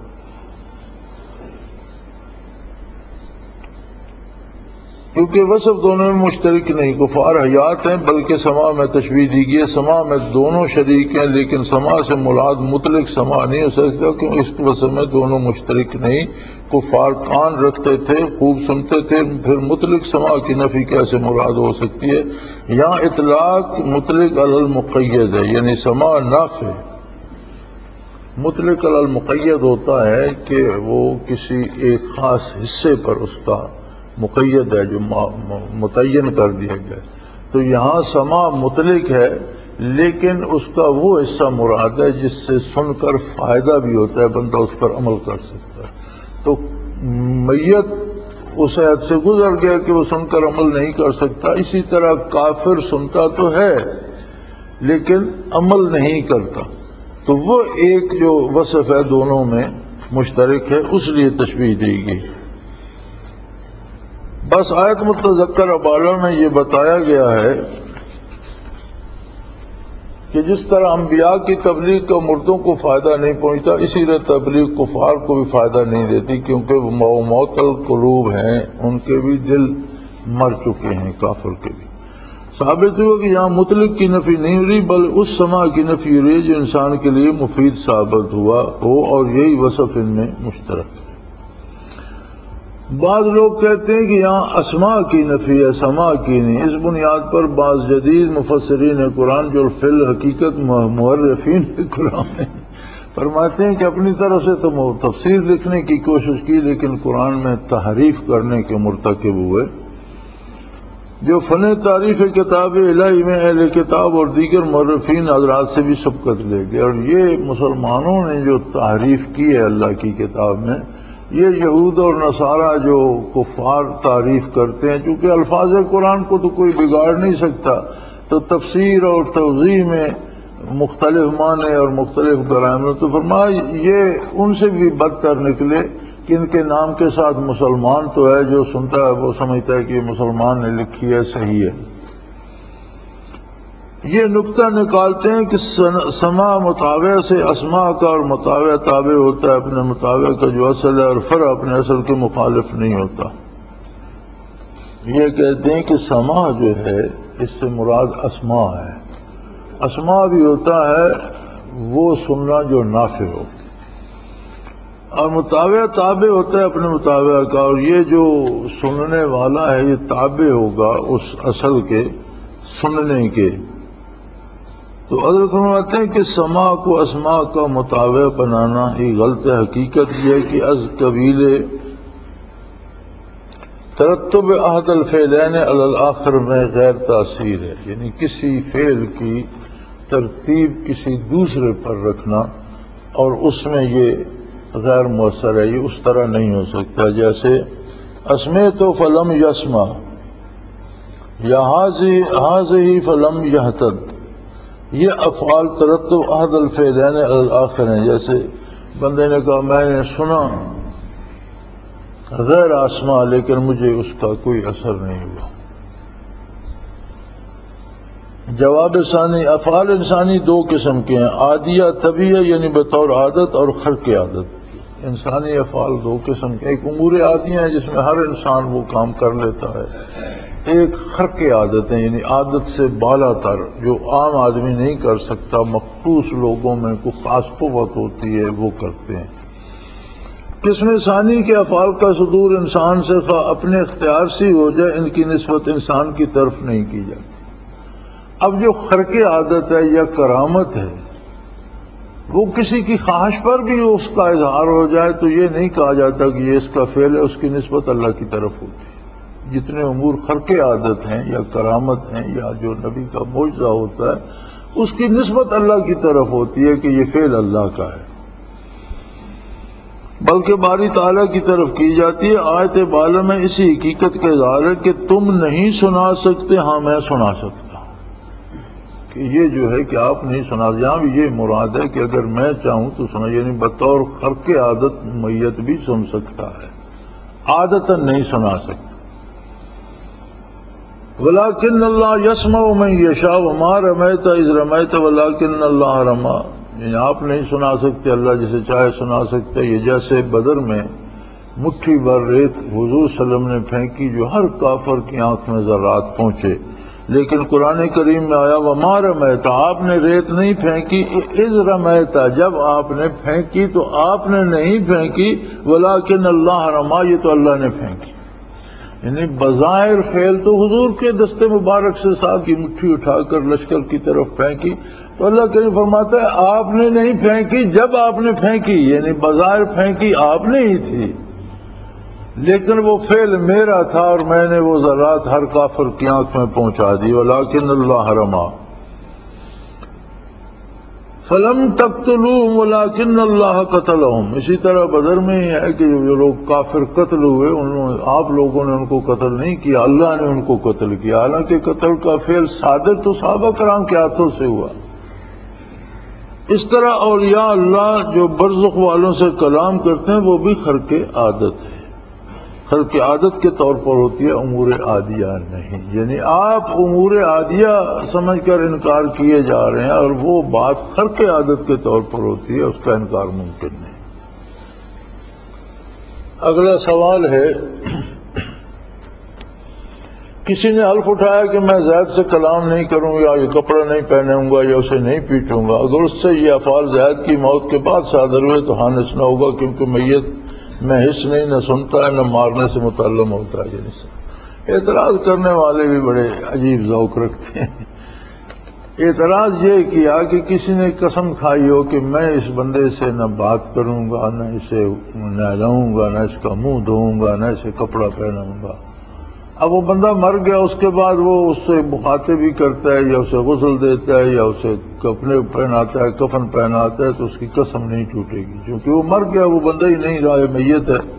Speaker 1: کیونکہ وصف دونوں میں مشترک نہیں، کفار حیات ہیں بلکہ سما میں تشبیہ دی گئی ہے۔ سما میں دونوں شریک ہیں لیکن سما سے مراد مطلق سما نہیں ہو سکتا کیوں اس وصف میں دونوں مشترک نہیں۔ کفار کان رکھتے تھے، خوب سنتے تھے، پھر مطلق سما کی نفی کیسے مراد ہو سکتی ہے؟ یہاں اطلاق مطلق علی المقید ہے، یعنی سما نافع۔ مطلق علی المقید ہوتا ہے کہ وہ کسی ایک خاص حصے پر اس کا مقید ہے، جو متعین کر دیا گیا۔ تو یہاں سما مطلق ہے لیکن اس کا وہ حصہ مراد ہے جس سے سن کر فائدہ بھی ہوتا ہے، بندہ اس پر عمل کر سکتا ہے۔ تو میت اس حد سے گزر گیا کہ وہ سن کر عمل نہیں کر سکتا، اسی طرح کافر سنتا تو ہے لیکن عمل نہیں کرتا، تو وہ ایک جو وصف ہے دونوں میں مشترک ہے، اس لیے تشبیہ دی گئی۔ بس آیت متذکر ابالہ میں یہ بتایا گیا ہے کہ جس طرح انبیاء کی تبلیغ کا مردوں کو فائدہ نہیں پہنچتا، اسی طرح تبلیغ کفار کو بھی فائدہ نہیں دیتی، کیونکہ وہ معطل قلوب ہیں، ان کے بھی دل مر چکے ہیں، کافر کے بھی۔ ثابت ہوا کہ یہاں مطلق کی نفی نہیں ہو رہی بل اس سما کی نفی ہو رہی جو انسان کے لیے مفید ثابت ہوا ہو، اور یہی وصف ان میں مشترک ہے۔ بعض لوگ کہتے ہیں کہ یہاں اسماء کی نفی ہے، سما کی نہیں۔ اس بنیاد پر بعض جدید مفسرین قرآن جو فی الحقیقت مورخین قرآن ہیں فرماتے ہیں کہ اپنی طرف سے تو تفسیر لکھنے کی کوشش کی لیکن قرآن میں تحریف کرنے کے مرتکب ہوئے۔ جو فن تعریف کتاب الہی میں اہل کتاب اور دیگر مورخین حضرات سے بھی سبقت لے گئے، اور یہ مسلمانوں نے جو تحریف کی ہے اللہ کی کتاب میں، یہ یہود اور نصارہ جو کفار تعریف کرتے ہیں، چونکہ الفاظ قرآن کو تو کوئی بگاڑ نہیں سکتا، تو تفسیر اور توضیح میں مختلف معنی اور مختلف گرامر، تو فرمایا یہ ان سے بھی بدتر نکلے کہ ان کے نام کے ساتھ مسلمان تو ہے، جو سنتا ہے وہ سمجھتا ہے کہ یہ مسلمان نے لکھی ہے، صحیح ہے۔ یہ نقطہ نکالتے ہیں کہ سما مطابع سے اسماء کا اور مطابع تابع ہوتا ہے اپنے مطابع کا جو اصل ہے، اور فرع اپنے اصل کے مخالف نہیں ہوتا۔ یہ کہتے ہیں کہ سما جو ہے اس سے مراد اسماء ہے، اسماء بھی ہوتا ہے وہ سننا جو نافع ہو، اور مطابع تابع ہوتا ہے اپنے مطابع کا، اور یہ جو سننے والا ہے یہ تابع ہوگا اس اصل کے سننے کے۔ تو حضرت فرماتے ہیں کہ سما کو اسماء کا مطابع بنانا ہی غلط ہے۔ حقیقت یہ ہے کہ از قبیل ترتب احد الفعلین علی الاخر میں غیر تاثیر ہے، یعنی کسی فعل کی ترتیب کسی دوسرے پر رکھنا اور اس میں یہ غیر مؤثر ہے، یہ اس طرح نہیں ہو سکتا۔ جیسے اسمیت فلم یسمع یا حاذہ فلم یہتد، یہ افعال ترتب احد الفعلین علی الاخر ہیں۔ جیسے بندے نے کہا میں نے سنا غیر آسما لیکن مجھے اس کا کوئی اثر نہیں ہوا۔ جواب ثانی، افعال انسانی دو قسم کے ہیں، عادیہ طبیعہ یعنی بطور عادت، اور خرق عادت۔ انسانی افعال دو قسم کے، ایک امور عادیہ ہیں جس میں ہر انسان وہ کام کر لیتا ہے، ایک خرق عادت ہے یعنی عادت سے بالا تر جو عام آدمی نہیں کر سکتا، مخصوص لوگوں میں کوئی خاص قوت ہوتی ہے وہ کرتے ہیں۔ قسم ثانی کے افعال کا صدور انسان سے خواہ اپنے اختیار سے ہو جائے، ان کی نسبت انسان کی طرف نہیں کی جاتی۔ اب جو خرق عادت ہے یا کرامت ہے، وہ کسی کی خواہش پر بھی اس کا اظہار ہو جائے تو یہ نہیں کہا جاتا کہ یہ اس کا فعل ہے، اس کی نسبت اللہ کی طرف ہوتی ہے۔ جتنے امور خرق عادت ہیں یا کرامت ہیں یا جو نبی کا معجزہ ہوتا ہے، اس کی نسبت اللہ کی طرف ہوتی ہے کہ یہ فعل اللہ کا ہے، بلکہ باری تعالیٰ کی طرف کی جاتی ہے۔ آیت بالا میں اسی حقیقت کا اظہار ہے کہ تم نہیں سنا سکتے، ہاں میں سنا سکتا ہوں، کہ یہ جو ہے کہ آپ نہیں سنا، یہاں بھی یہ مراد ہے کہ اگر میں چاہوں تو سنا، یعنی بطور خرق عادت میت بھی سن سکتا ہے، عادتاً نہیں سنا سکتا۔ وَلَٰكِنَّ اللَّهَ يَسْمَعُ مَن يَشَاءُ وَمَا رَمَيْتَ إِذْ رَمَيْتَ وَلَٰكِنَّ اللَّهَ رَمَىٰ، یعنی آپ نہیں سنا سکتے، اللہ جسے چاہے سنا سکتے۔ یہ جیسے بدر میں مٹھی بھر ریت حضور صلی اللہ علیہ وسلم نے پھینکی جو ہر کافر کی آنکھ میں ذرات پہنچے، لیکن قرآن کریم میں آیا وَمَا رَمَيْتَ، آپ نے ریت نہیں پھینکی، اِذْ رَمَيْتَ، جب آپ نے پھینکی تو آپ نے نہیں پھینکی، وَلَٰكِنَّ اللَّهَ رَمَىٰ، یہ تو اللہ نے پھینکی۔ یعنی بظاہر فعل تو حضور کے دست مبارک سے صاحب کی مٹھی اٹھا کر لشکر کی طرف پھینکی، تو اللہ کریم فرماتا ہے آپ نے نہیں پھینکی، جب آپ نے پھینکی، یعنی بظاہر پھینکی آپ نے ہی تھی، لیکن وہ فعل میرا تھا اور میں نے وہ ذرات ہر کافر کی آنکھ میں پہنچا دی۔ وَلَٰكِنَّ اللَّهَ رَمَىٰ فَلَمْ تَقْتُلُوهُمْ وَلَٰكِنَّ اللَّهَ قَتَلَهُمْ۔ اسی طرح بدر میں یہ ہے کہ جو لوگ کافر قتل ہوئے، انہوں آپ لوگوں نے ان کو قتل نہیں کیا، اللہ نے ان کو قتل کیا، حالانکہ قتل کا فعل صادق تو صحابہ کرام کے ہاتھوں سے ہوا۔ اس طرح اولیاء اللہ جو برزخ والوں سے کلام کرتے ہیں وہ بھی خرق عادت ہے، خرق عادت کے طور پر ہوتی ہے، امور عادیہ نہیں۔ یعنی آپ امور عادیہ سمجھ کر انکار کیے جا رہے ہیں اور وہ بات خرق عادت کے طور پر ہوتی ہے، اس کا انکار ممکن نہیں۔ اگلا سوال ہے، کسی نے حلف اٹھایا کہ میں زید سے کلام نہیں کروں گا، یہ کپڑا نہیں پہنوں گا یا اسے نہیں پیٹوں گا، اگر اس سے یہ افعال زید کی موت کے بعد صادر ہوئے تو حانث نہ ہوگا، کیونکہ میت میں حص نہیں، نہ سنتا ہے، نہ مارنے سے متعلم ہوتا ہے۔ جیسے اعتراض کرنے والے بھی بڑے عجیب ذوق رکھتے ہیں۔ اعتراض یہ کیا کہ کسی نے قسم کھائی ہو کہ میں اس بندے سے نہ بات کروں گا، نہ اسے نہلاؤں گا، نہ اس کا منہ دھوؤں گا، نہ اسے کپڑا پہناؤں گا۔ اب وہ بندہ مر گیا، اس کے بعد وہ اس سے مخاطبی کرتا ہے یا اسے غسل دیتا ہے یا اسے کپڑے پہناتا ہے، کفن پہناتا ہے، تو اس کی قسم نہیں ٹوٹے گی، کیونکہ وہ مر گیا، وہ بندہ ہی نہیں رہا، میت ہے۔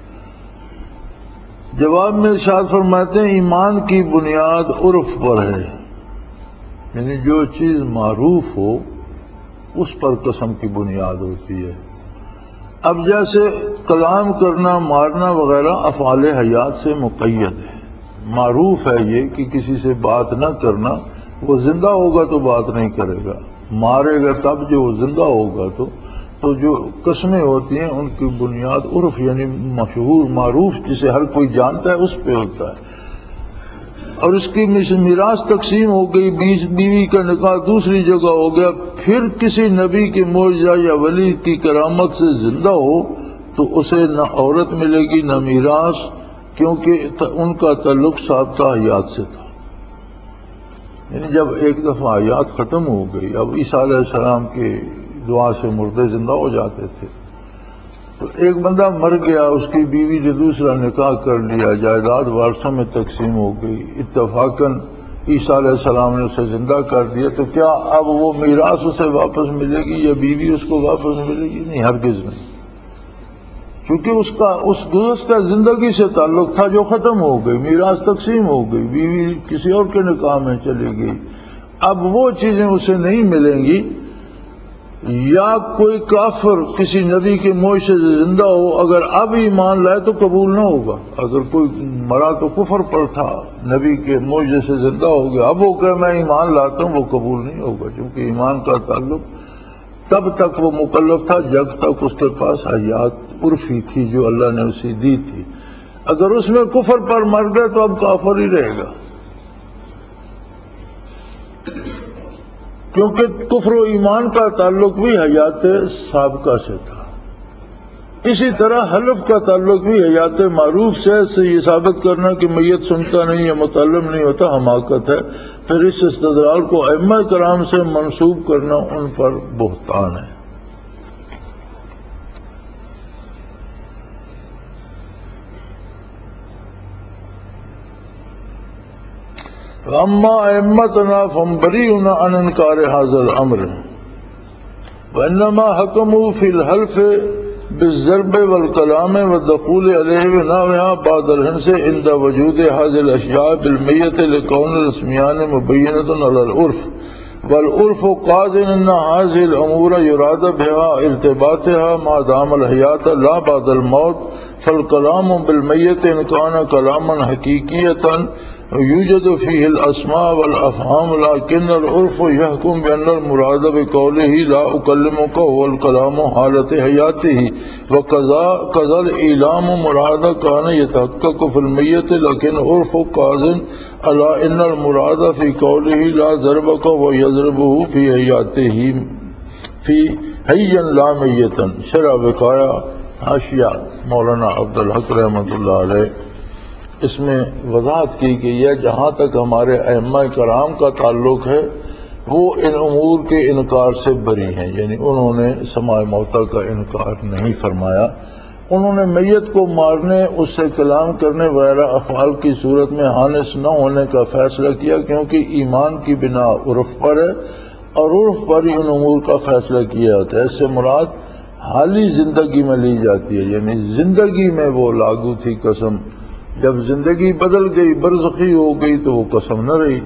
Speaker 1: جواب میں ارشاد فرماتے ہیں ایمان کی بنیاد عرف پر ہے، یعنی جو چیز معروف ہو اس پر قسم کی بنیاد ہوتی ہے۔ اب جیسے کلام کرنا، مارنا وغیرہ افعال حیات سے مقید ہے، معروف ہے یہ کہ کسی سے بات نہ کرنا، وہ زندہ ہوگا تو بات نہیں کرے گا، مارے گا تب جو وہ زندہ ہوگا تو تو جو قسمیں ہوتی ہیں ان کی بنیاد عرف یعنی مشہور معروف جسے ہر کوئی جانتا ہے اس پہ ہوتا ہے۔ اور اس کی میراث تقسیم ہو گئی، بیس بیوی کا نکاح دوسری جگہ ہو گیا، پھر کسی نبی کے معجزہ یا ولی کی کرامت سے زندہ ہو تو اسے نہ عورت ملے گی نہ میراث، کیونکہ ان کا تعلق سابقہ حیات سے تھا۔ یعنی جب ایک دفعہ حیات ختم ہو گئی، اب عیسیٰ علیہ السلام کی دعا سے مردے زندہ ہو جاتے تھے، تو ایک بندہ مر گیا، اس کی بیوی نے دوسرا نکاح کر لیا، جائیداد وارثوں میں تقسیم ہو گئی، اتفاقاً عیسیٰ علیہ السلام نے اسے زندہ کر دیا، تو کیا اب وہ میراث اسے واپس ملے گی یا بیوی اس کو واپس ملے گی؟ نہیں، ہرگز نہیں، کیونکہ اس کا اس گزشتہ زندگی سے تعلق تھا جو ختم ہو گئی، میراث تقسیم ہو گئی، بیوی کسی اور کے نکاح میں چلی گئی، اب وہ چیزیں اسے نہیں ملیں گی۔ یا کوئی کافر کسی نبی کے معجزے سے زندہ ہو، اگر اب ایمان لائے تو قبول نہ ہوگا۔ اگر کوئی مرا تو کفر پر تھا، نبی کے معجزے سے زندہ ہو گیا، اب وہ کہ میں ایمان لاتا ہوں، وہ قبول نہیں ہوگا، کیونکہ ایمان کا تعلق تب تک وہ مکلف تھا جب تک اس کے پاس حیات عرفی تھی جو اللہ نے اسے دی تھی۔ اگر اس میں کفر پر مر گئے تو اب کافر ہی رہے گا، کیونکہ کفر و ایمان کا تعلق بھی حیات سابقہ سے تھا۔ اسی طرح حلف کا تعلق بھی حیات معروف صحت سے یہ ثابت کرنا کہ میت سنتا نہیں یا متعلم نہیں ہوتا حماقت ہے، پھر اس استدلال کو ائمہ کرام سے منسوب کرنا ان پر بہتان ہے۔ اما ائمتنا فهم بریئون عن انکار هذا الامر وانما حکموا فی الحلف بالضرب والکلام والدخول علیہ ونحوها بعد الحنث عند وجود هذه الاشیاء بالمیت لکون الاسمیان مبینۃ علی العرف والعرف قاضٍ ان هذه الامور يراد بها ارتباطها ما دام الحیات لا بعد الموت فالکلام بالمیت ان كان کلاما حقیقیۃ یوجد فيه الاسماء والافهام لكن العرف يحكم بان المراد بقوله لا اكلمك هو الكلام حالت حياته وكذا كذا الاعلام مراد كان يتحقق في الميت لكن عرف قاض على ان المراد في قوله لا ضربك ويضربه في حياته في حيا لا ميتا۔ شرح وقایا حاشیہ مولانا عبدالحق رحمۃ اللہ علیہ، اس میں وضاحت کی گئی ہے جہاں تک ہمارے ائمہ کرام کا تعلق ہے وہ ان امور کے انکار سے بری ہیں، یعنی انہوں نے سماع موتیٰ کا انکار نہیں فرمایا۔ انہوں نے میت کو مارنے، اس سے کلام کرنے وغیرہ افعال کی صورت میں حانث نہ ہونے کا فیصلہ کیا کیونکہ ایمان کی بنا عرف پر ہے اور عرف پر ہی ان امور کا فیصلہ کیا جاتا ہے۔ اس سے مراد حالی زندگی میں لی جاتی ہے، یعنی زندگی میں وہ لاگو تھی قسم، جب زندگی بدل گئی برزخی ہو گئی تو وہ قسم نہ رہی،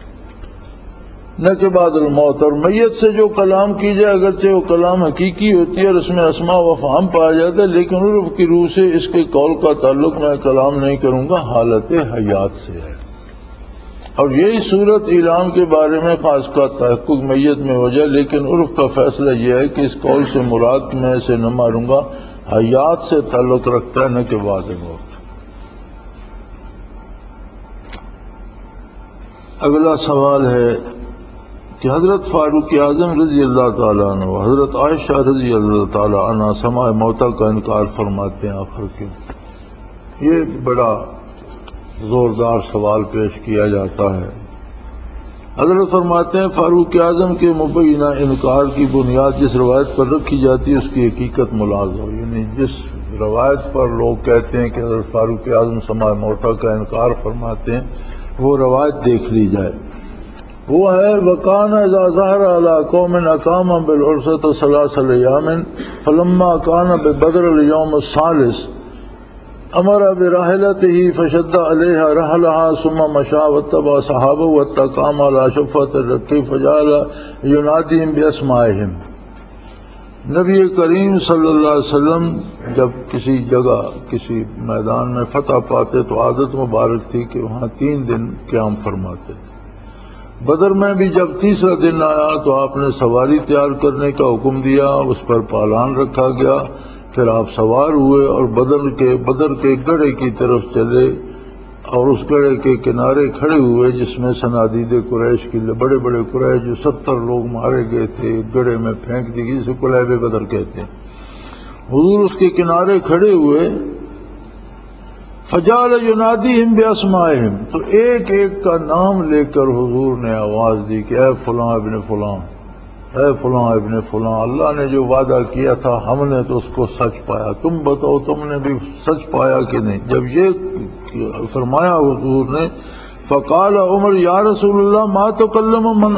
Speaker 1: نہ کہ بعد الموت۔ اور میت سے جو کلام کی جائے اگرچہ وہ کلام حقیقی ہوتی ہے اور اس میں اسماء و افہام پایا جاتا ہے، لیکن عرف کی روح سے اس کے قول کا تعلق میں کلام نہیں کروں گا حالت حیات سے ہے۔ اور یہی صورت اعلام کے بارے میں خاص کا تحقق میت میں ہو جائے، لیکن عرف کا فیصلہ یہ ہے کہ اس قول سے مراد میں اسے نہ ماروں گا حیات سے تعلق رکھتا ہے، نہ کہ بعد موت۔ اگلا سوال ہے کہ حضرت فاروق اعظم رضی اللہ تعالیٰ عنہ، حضرت عائشہ رضی اللہ تعالیٰ عنہ سماع موتیٰ کا انکار فرماتے ہیں، آخر کیوں؟ یہ بڑا زوردار سوال پیش کیا جاتا ہے۔ حضرت فرماتے ہیں فاروق اعظم کے مبینہ انکار کی بنیاد جس روایت پر رکھی جاتی ہے اس کی حقیقت ملاحظ ہو، یعنی جس روایت پر لوگ کہتے ہیں کہ حضرت فاروق اعظم سماع موتیٰ کا انکار فرماتے ہیں وہ روایت دیکھ لی جائے۔ وہ ہے وَكَانَ إِذَا ظَهَرَ عَلَىٰ قَوْمٍ أَقَامَ بِالْعُرْسَةِ ثَلَاثَ لَيَالٍ فَلَمَّا كَانَ بِبَدْرِ الْيَوْمِ الثَّالِثِ أَمَرَ بِرَاحِلَتِهِ فَشَدَّ عَلَيْهَا رَحْلَهَا ثُمَّ مَشَىٰ وَاتَّبَعَ صَحَابَهُ حَتَّىٰ قَامَ عَلَىٰ شُفَّةِ الرَّكِّ فَجَعَلَ يُنَادِيهِمْ بِأَسْمَائِهِمْ۔ نبی کریم صلی اللہ علیہ وسلم جب کسی جگہ کسی میدان میں فتح پاتے تو عادت مبارک تھی کہ وہاں تین دن قیام فرماتے تھے۔ بدر میں بھی جب تیسرا دن آیا تو آپ نے سواری تیار کرنے کا حکم دیا، اس پر پالان رکھا گیا، پھر آپ سوار ہوئے اور بدر کے بدر کے گڑھے کی طرف چلے اور اس گڑھے کے کنارے کھڑے ہوئے جس میں صنادید قریش کی بڑے بڑے قریش جو ستر لوگ مارے گئے تھے گڑھے میں پھینک دی گئی، جسے قلیب بدر کہتے ہیں۔ حضور اس کے کنارے کھڑے ہوئے، فجعل ینادیہم باسمائہم، تو ایک ایک کا نام لے کر حضور نے آواز دی کہ اے فلاں ابن فلاں، اے فلاں ابن فلاں، اللہ نے جو وعدہ کیا تھا ہم نے تو اس کو سچ پایا، تم بتاؤ تم نے بھی سچ پایا کہ نہیں؟ جب یہ فرمایا حضور نے فقال عمر یا رسول اللہ ما تکلم من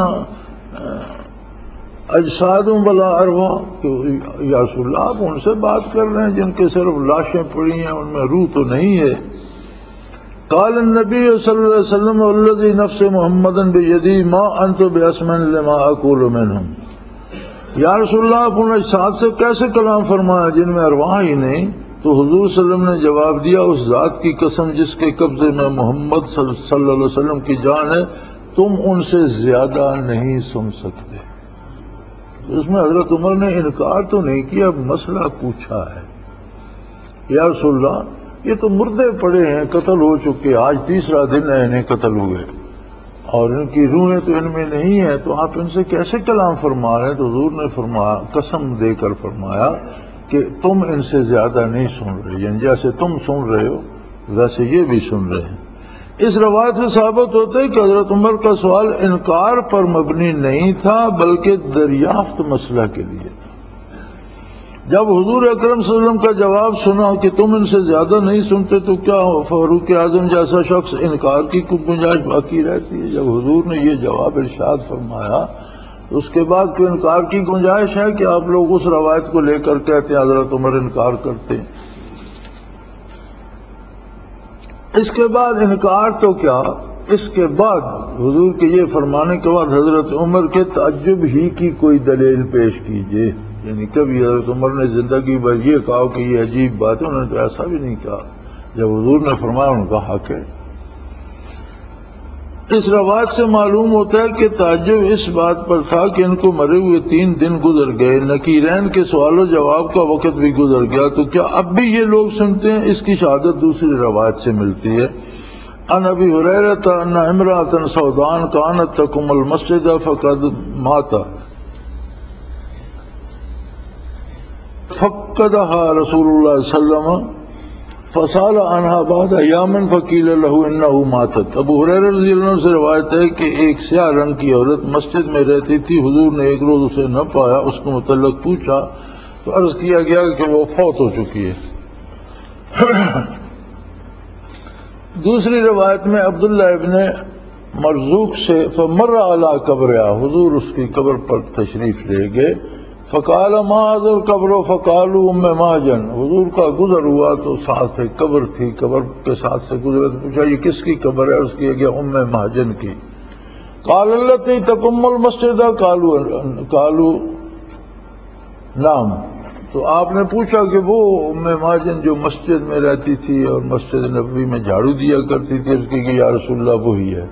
Speaker 1: اجساد ولا ارواح، کہ یا رسول اللہ آپ ان سے بات کر رہے ہیں جن کے صرف لاشیں پڑی ہیں، ان میں روح تو نہیں ہے۔ قال النبی صلی اللہ علیہ وسلم والذی نفس محمد بیدی ما انت باسمع لما اقول منہم، یا رسول اللہ آپ ان اجساد سے کیسے کلام فرمایا جن میں ارواح ہی نہیں؟ تو حضور صلی اللہ علیہ وسلم نے جواب دیا اس ذات کی قسم جس کے قبضے میں محمد صلی اللہ علیہ وسلم کی جان ہے تم ان سے زیادہ نہیں سن سکتے۔ اس میں حضرت عمر نے انکار تو نہیں کیا، مسئلہ پوچھا ہے، یا رسول اللہ یہ تو مردے پڑے ہیں قتل ہو چکے، آج تیسرا دن ہے انہیں قتل ہوئے اور ان کی روحیں تو ان میں نہیں ہیں، تو آپ ان سے کیسے کلام فرما رہے ہیں؟ تو حضور نے فرمایا قسم دے کر فرمایا کہ تم ان سے زیادہ نہیں سن رہے، یعنی جیسے تم سن رہے ہو ویسے یہ بھی سن رہے ہیں۔ اس روایت سے ثابت ہوتا ہے کہ حضرت عمر کا سوال انکار پر مبنی نہیں تھا بلکہ دریافت مسئلہ کے لیے تھا۔ جب حضور اکرم صلی اللہ علیہ وسلم کا جواب سنا کہ تم ان سے زیادہ نہیں سنتے تو کیا فاروق اعظم جیسا شخص انکار کی کوئی گنجائش باقی رہتی ہے؟ جب حضور نے یہ جواب ارشاد فرمایا تو اس کے بعد کوئی انکار کی گنجائش ہے کہ آپ لوگ اس روایت کو لے کر کہتے ہیں حضرت عمر انکار کرتے ہیں؟ اس کے بعد انکار تو کیا، اس کے بعد حضور کے یہ فرمانے کے بعد حضرت عمر کے تعجب ہی کی کوئی دلیل پیش کیجئے۔ یعنی کبھی حضرت عمر نے زندگی بھر یہ کہا کہ یہ عجیب بات ہے، انہوں نے تو ایسا بھی نہیں کہا۔ جب حضور نے فرمایا ان کا حق ہے۔ اس روایت سے معلوم ہوتا ہے کہ تعجب اس بات پر تھا کہ ان کو مرے ہوئے تین دن گزر گئے، نکیرین کے سوال و جواب کا وقت بھی گزر گیا، تو کیا اب بھی یہ لوگ سنتے ہیں؟ اس کی شہادت دوسری روایت سے ملتی ہے۔ ان ابی ہریرہ ان امرأۃ سوداء کانت تقم المسجد فقد مات فقدها رسول اللہ صلی اللہ علیہ وسلم فسال عنها بعد ایام فقیل له انه ماتت۔ ابو ہریرہ رضی اللہ عنہ سے روایت ہے کہ ایک سیاہ رنگ کی عورت مسجد میں رہتی تھی، حضور نے ایک روز اسے نہ پایا، اس کو متعلق پوچھا تو عرض کیا گیا کہ وہ فوت ہو چکی ہے۔ دوسری روایت میں عبداللہ ابن مرزوق سے فمر علی قبرها، حضور اس کی قبر پر تشریف لے گئے، فقال ما هذا القبر فقالوا ام مہجن، حضور کا گزر ہوا تو ساتھ ایک قبر تھی، قبر کے ساتھ سے گزرے تو پوچھا یہ کس کی قبر ہے؟ عرض کیا گیا ام مہجن کی۔ قال التي تقم المسجد قالوا قالوا نعم، تو آپ نے پوچھا کہ وہ ام مہجن جو مسجد میں رہتی تھی اور مسجد نبوی میں جھاڑو دیا کرتی تھی، عرض کی کہ یا رسول اللہ وہی ہے۔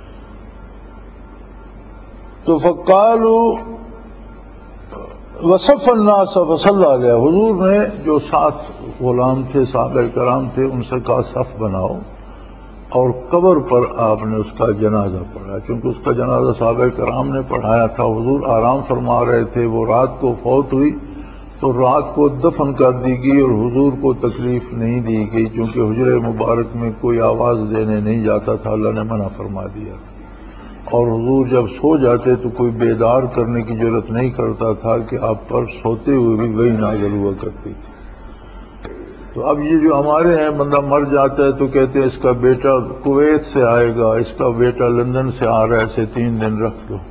Speaker 1: تو فقالوا وصف الناس فصلی علیہ، حضور نے جو ساتھ غلام تھے صحابہ کرام تھے ان سے کہا صف بناؤ، اور قبر پر آپ نے اس کا جنازہ پڑھا، کیونکہ اس کا جنازہ صحابہ کرام نے پڑھایا تھا۔ حضور آرام فرما رہے تھے، وہ رات کو فوت ہوئی تو رات کو دفن کر دی گئی اور حضور کو تکلیف نہیں دی گئی، چونکہ حجرے مبارک میں کوئی آواز دینے نہیں جاتا تھا، اللہ نے منع فرما دیا تھا، اور حضور جب سو جاتے تو کوئی بیدار کرنے کی ضرورت نہیں کرتا تھا کہ آپ پر سوتے ہوئے بھی وہی نازل ہوا کرتی تھی۔ تو اب یہ جو ہمارے ہیں بندہ مر جاتا ہے تو کہتے ہیں اس کا بیٹا کویت سے آئے گا، اس کا بیٹا لندن سے آ رہا ہے، اسے تین دن رکھ دو۔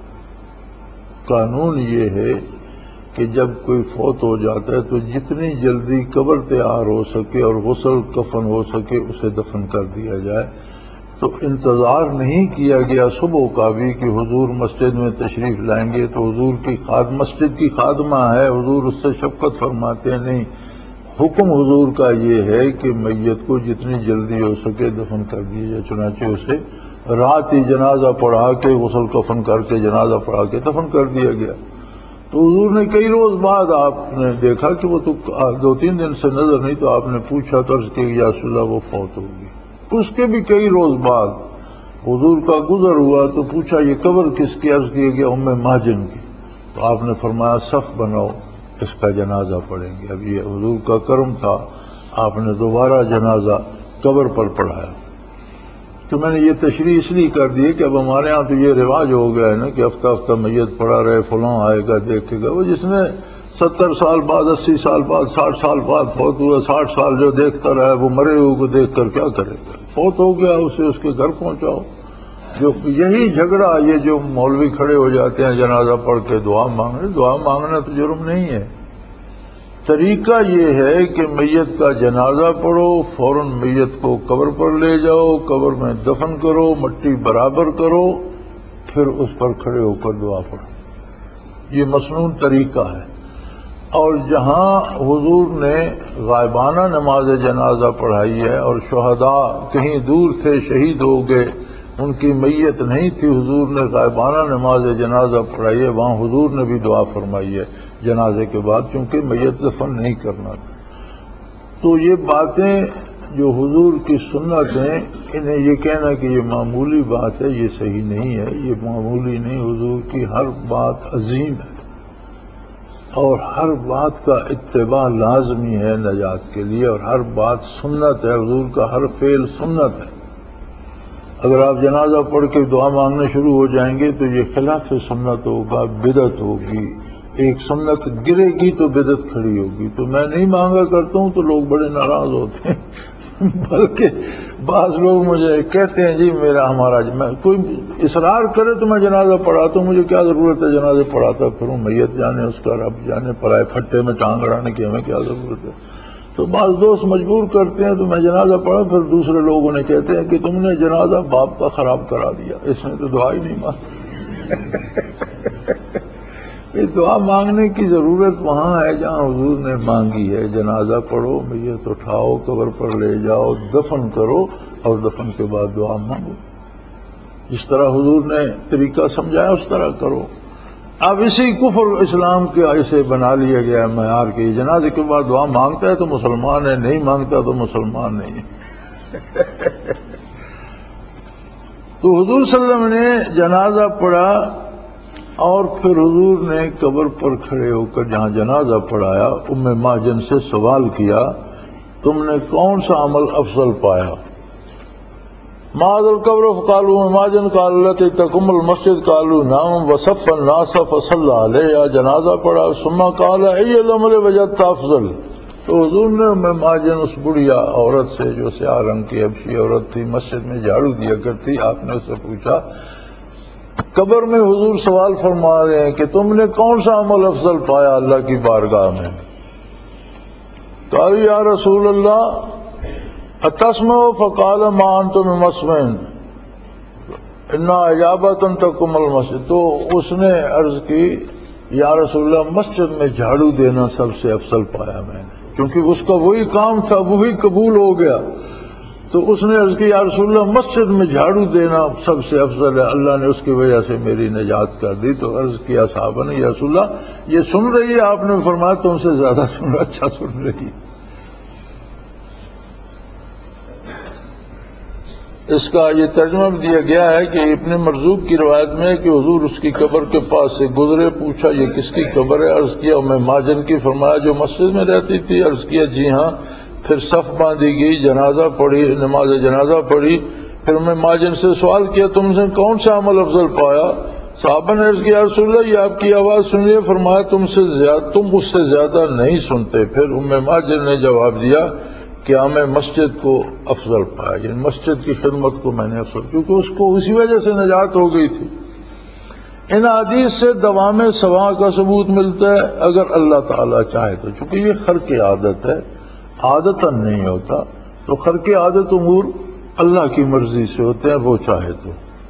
Speaker 1: قانون یہ ہے کہ جب کوئی فوت ہو جاتا ہے تو جتنی جلدی قبر تیار ہو سکے اور غسل کفن ہو سکے اسے دفن کر دیا جائے۔ تو انتظار نہیں کیا گیا صبح کا بھی کہ حضور مسجد میں تشریف لائیں گے تو حضور کی خاد مسجد کی خادمہ ہے، حضور اس سے شفقت فرماتے ہیں، نہیں، حکم حضور کا یہ ہے کہ میت کو جتنی جلدی ہو سکے دفن کر دیا جائے، چنانچہ اسے رات ہی جنازہ پڑھا کے غسل کفن کر کے جنازہ پڑھا کے دفن کر دیا گیا۔ تو حضور نے کئی روز بعد آپ نے دیکھا کہ وہ تو دو تین دن سے نظر نہیں، تو آپ نے پوچھا تو عرض کہ یا رسول اللہ وہ فوت ہوگی۔ اس کے بھی کئی روز بعد حضور کا گزر ہوا تو پوچھا یہ قبر کس کی؟ عرض کیا گیا ام مہجن کی۔ تو آپ نے فرمایا صف بناؤ، اس کا جنازہ پڑھیں گے۔ اب یہ حضور کا کرم تھا، آپ نے دوبارہ جنازہ قبر پر پڑھایا۔ تو میں نے یہ تشریح اس لیے کر دی کہ اب ہمارے ہاں تو یہ رواج ہو گیا ہے نا کہ ہفتہ ہفتہ میت پڑا رہے، فلاں آئے گا دیکھے گا۔ وہ جس نے ستر سال بعد، اسی سال بعد، ساٹھ سال بعد فوت ہوا، ساٹھ سال جو دیکھتا رہا وہ مرے ہوئے کو دیکھ کر کیا کرے گا؟ فوت ہو گیا اسے اس کے گھر پہنچاؤ۔ جو یہی جھگڑا، یہ جو مولوی کھڑے ہو جاتے ہیں جنازہ پڑھ کے دعا مانگنے، دعا مانگنا تو جرم نہیں ہے۔ طریقہ یہ ہے کہ میت کا جنازہ پڑھو، فوراً میت کو قبر پر لے جاؤ، قبر میں دفن کرو، مٹی برابر کرو، پھر اس پر کھڑے ہو کر دعا پڑھو۔ یہ مسنون طریقہ ہے۔ اور جہاں حضور نے غائبانہ نماز جنازہ پڑھائی ہے اور شہداء کہیں دور تھے، شہید ہو گئے، ان کی میت نہیں تھی، حضور نے غائبانہ نماز جنازہ پڑھائی ہے، وہاں حضور نے بھی دعا فرمائی ہے جنازے کے بعد، کیونکہ میت دفن نہیں کرنا تھا۔ تو یہ باتیں جو حضور کی سنت ہیں، انہیں یہ کہنا کہ یہ معمولی بات ہے، یہ صحیح نہیں ہے۔ یہ معمولی نہیں، حضور کی ہر بات عظیم ہے، اور ہر بات کا اتباع لازمی ہے نجات کے لیے، اور ہر بات سنت ہے، حضور کا ہر فعل سنت ہے۔ اگر آپ جنازہ پڑھ کے دعا مانگنے شروع ہو جائیں گے تو یہ خلاف سنت ہوگا، بدعت ہوگی، ایک سنت گرے گی تو بدعت کھڑی ہوگی۔ تو میں نہیں مانگا کرتا ہوں تو لوگ بڑے ناراض ہوتے ہیں بلکہ بعض لوگ مجھے کہتے ہیں جی میرا ہمارا میں کوئی اصرار کرے تو میں جنازہ پڑھاتا ہوں، مجھے کیا ضرورت ہے جنازے پڑھاتا پھروں، میت جانے اس کا رب جانے، پرائے پھٹے میں ٹانگ اڑانے کی ہمیں کیا ضرورت ہے۔ تو بعض دوست مجبور کرتے ہیں تو میں جنازہ پڑھا، پھر دوسرے لوگوں نے کہتے ہیں کہ تم نے جنازہ باپ کا خراب کرا دیا، اس نے تو دعا ہی نہیں مانگی۔ یہ دعا مانگنے کی ضرورت وہاں ہے جہاں حضور نے مانگی ہے۔ جنازہ پڑھو، میت اٹھاؤ، قبر پر لے جاؤ، دفن کرو، اور دفن کے بعد دعا مانگو۔ جس طرح حضور نے طریقہ سمجھایا اس طرح کرو۔ اب اسی کفر اسلام کے ایسے بنا لیا گیا معیار کے جنازے کے بعد دعا مانگتا ہے تو مسلمان ہے، نہیں مانگتا تو مسلمان نہیں ہے۔ تو حضور صلی اللہ علیہ وسلم نے جنازہ پڑھا، اور پھر حضور نے قبر پر کھڑے ہو کر جہاں جنازہ پڑھایا ام ماجن سے سوال کیا تم نے کون سا عمل افضل پایا؟ ماذ القبر فقالوا ماجن قال التي تقم المسجد قالوا نعم وصف الناس فصلى عليه، جنازہ پڑھا ثم قال اي العمل وجدت افضل۔ تو حضور نے ام ماجن اس بڑھیا عورت سے جو سیاہ رنگ کی حبشی عورت تھی، مسجد میں جھاڑو دیا کرتی، آپ نے اس سے پوچھا، قبر میں حضور سوال فرما رہے ہیں کہ تم نے کون سا عمل افضل پایا اللہ کی بارگاہ میں؟ قال یا رسول اللہ اتسمع فقال ما انت بمسمع انا اجابۃ تقم المسجد۔ تو اس نے عرض کی یا رسول اللہ مسجد میں جھاڑو دینا سب سے افضل پایا میں نے، کیونکہ اس کا وہی کام تھا، وہی قبول ہو گیا۔ تو اس نے عرض کی یا رسول اللہ مسجد میں جھاڑو دینا سب سے افضل ہے، اللہ نے اس کی وجہ سے میری نجات کر دی۔ تو عرض کیا صحابہ نے یا رسول اللہ یہ سن رہی ہے؟ آپ نے فرمایا تم سے زیادہ سن اچھا سن رہی ہے۔ اس کا یہ ترجمہ بھی دیا گیا ہے کہ ابن مرزوق کی روایت میں کہ حضور اس کی قبر کے پاس سے گزرے، پوچھا یہ کس کی قبر ہے؟ عرض کیا ام ماجن کی۔ فرمایا جو مسجد میں رہتی تھی؟ عرض کیا جی ہاں۔ پھر صف باندھی گئی، جنازہ پڑھی، نماز جنازہ پڑھی۔ پھر ام ماجن سے سوال کیا تم نے کون سا عمل افضل پایا؟ صحابہ نے عرض کیا رسول اللہ یہ آپ کی آواز سنیے۔ فرمایا تم سے زیادہ تم اس سے زیادہ نہیں سنتے۔ پھر ام ماجن نے جواب دیا کہ میں مسجد کو افضل پایا، یعنی مسجد کی خدمت کو میں نے افضل، کیونکہ اس کو اسی وجہ سے نجات ہو گئی تھی۔ ان حدیث سے دوام سوا کا ثبوت ملتا ہے اگر اللہ تعالیٰ چاہے تو، چونکہ یہ خرق عادت ہے، عادتاً نہیں ہوتا، تو خرق عادت امور اللہ کی مرضی سے ہوتے ہیں، وہ چاہے تو۔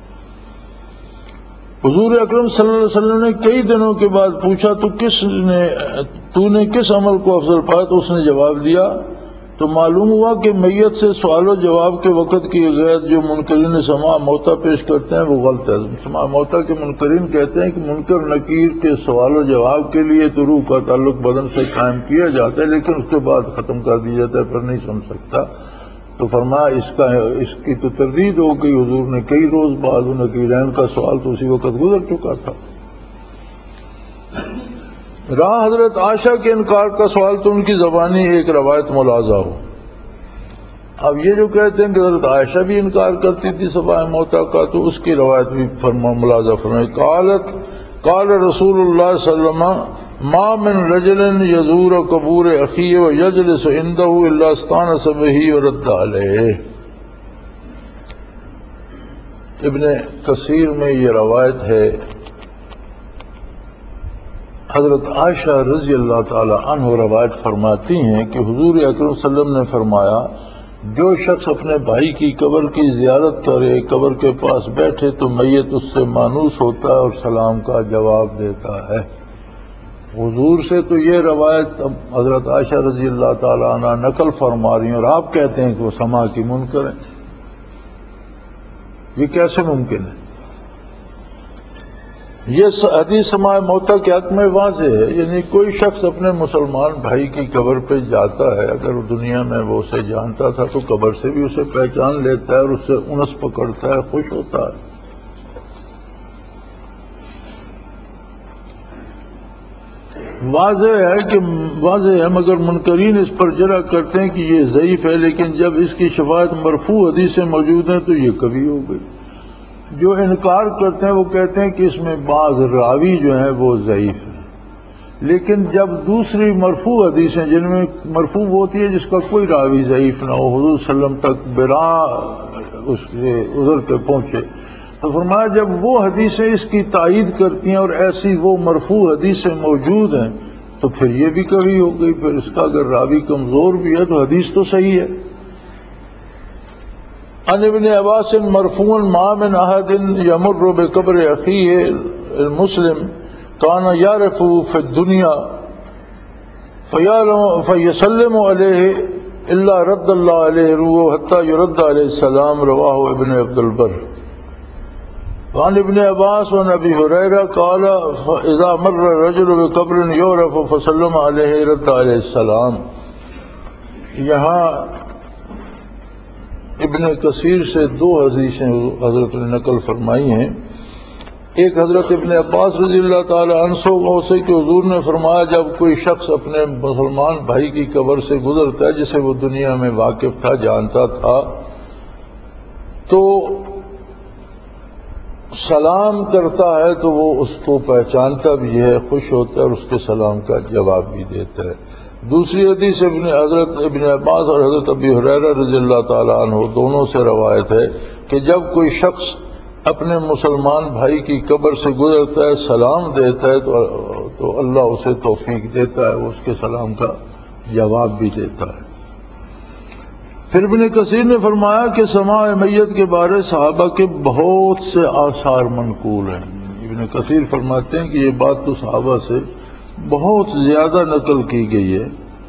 Speaker 1: حضور اکرم صلی اللہ علیہ وسلم نے کئی دنوں کے بعد پوچھا تو کس نے تو نے کس عمل کو افضل پایا؟ تو اس نے جواب دیا۔ تو معلوم ہوا کہ میت سے سوال و جواب کے وقت کی غیر جو منکرین سماع موتا پیش کرتے ہیں وہ غلط ہے۔ سماع موتا کے منکرین کہتے ہیں کہ منکر نکیر کے سوال و جواب کے لیے تو روح کا تعلق بدن سے قائم کیا جاتا ہے، لیکن اس کے بعد ختم کر دیا جاتا ہے، پھر نہیں سن سکتا۔ تو فرمایا اس کا اس کی تو تردید ہو گئی، حضور نے کئی روز بعد نکیرین کا سوال تو اسی وقت گزر چکا تھا۔ رہا حضرت عائشہ کے انکار کا سوال تو ان کی زبانی ایک روایت ملاحظہ ہو۔ اب یہ جو کہتے ہیں کہ حضرت عائشہ بھی انکار کرتی تھی سماع موتا کا، تو اس کی روایت بھی فرما ملاحظہ فرمائے۔ قالت قال رسول اللہ صلی اللہ علیہ وسلم ما من رجل یزور قبور اخیہ ویجلس عنده الا استانس به ورد علیہ۔ ابن کثیر میں یہ روایت ہے، حضرت عائشہ رضی اللہ تعالی عنہ روایت فرماتی ہیں کہ حضور اکرم صلی اللہ علیہ وسلم نے فرمایا جو شخص اپنے بھائی کی قبر کی زیارت کرے، قبر کے پاس بیٹھے تو میت اس سے مانوس ہوتا ہے اور سلام کا جواب دیتا ہے۔ حضور سے تو یہ روایت حضرت عائشہ رضی اللہ تعالی عنہ نقل فرما رہی ہیں، اور آپ کہتے ہیں کہ وہ سماع کی منکر ہیں، یہ کیسے ممکن ہے؟ یہ حدیث سماع موتا کے حق میں واضح ہے، یعنی کوئی شخص اپنے مسلمان بھائی کی قبر پہ جاتا ہے، اگر دنیا میں وہ اسے جانتا تھا تو قبر سے بھی اسے پہچان لیتا ہے اور اس سے انس پکڑتا ہے، خوش ہوتا ہے۔ واضح ہے کہ واضح ہے مگر منکرین اس پر جرا کرتے ہیں کہ یہ ضعیف ہے، لیکن جب اس کی شفاعت مرفوع حدیثیں موجود ہیں تو یہ کبھی ہو گئی۔ جو انکار کرتے ہیں وہ کہتے ہیں کہ اس میں بعض راوی جو ہیں وہ ضعیف ہیں، لیکن جب دوسری مرفوع حدیثیں جن میں مرفوع ہوتی ہے جس کا کوئی راوی ضعیف نہ ہو، حضور صلی اللہ علیہ وسلم تک بلا اس کے عذر کے پہنچے، تو فرمایا جب وہ حدیثیں اس کی تائید کرتی ہیں اور ایسی وہ مرفوع حدیثیں موجود ہیں تو پھر یہ بھی کبھی ہو گئی، پھر اس کا اگر راوی کمزور بھی ہے تو حدیث تو صحیح ہے۔ عن ابن عباس مرفوعا ما من احد يمر بقبر اخيه المسلم كان يعرف في الدنيا فيسلم عليه الا رد الله عليه روحه حتى يرد عليه السلام، رواه ابن عبد البر۔ وعن ابن عباس وعن ابي هريره قال اذا مر الرجل بقبر يعرف فسلم عليه رد عليه السلام۔ یہاں ابن کثیر سے دو حدیثیں حضرت نے نقل فرمائی ہیں۔ ایک حضرت ابن عباس رضی اللہ تعالی عنہ سے کہ حضور نے فرمایا جب کوئی شخص اپنے مسلمان بھائی کی قبر سے گزرتا ہے جسے وہ دنیا میں واقف تھا، جانتا تھا، تو سلام کرتا ہے تو وہ اس کو پہچانتا بھی ہے، خوش ہوتا ہے اور اس کے سلام کا جواب بھی دیتا ہے۔ دوسری حدیث ابن حضرت ابن عباس اور حضرت ابی ہریرہ رضی اللہ تعالیٰ عنہ دونوں سے روایت ہے کہ جب کوئی شخص اپنے مسلمان بھائی کی قبر سے گزرتا ہے، سلام دیتا ہے تو تو اللہ اسے توفیق دیتا ہے، وہ اس کے سلام کا جواب بھی دیتا ہے۔ پھر ابن کثیر نے فرمایا کہ سماع میت کے بارے صحابہ کے بہت سے آثار منقول ہیں۔ ابن کثیر فرماتے ہیں کہ یہ بات تو صحابہ سے بہت زیادہ نقل کی گئی ہے۔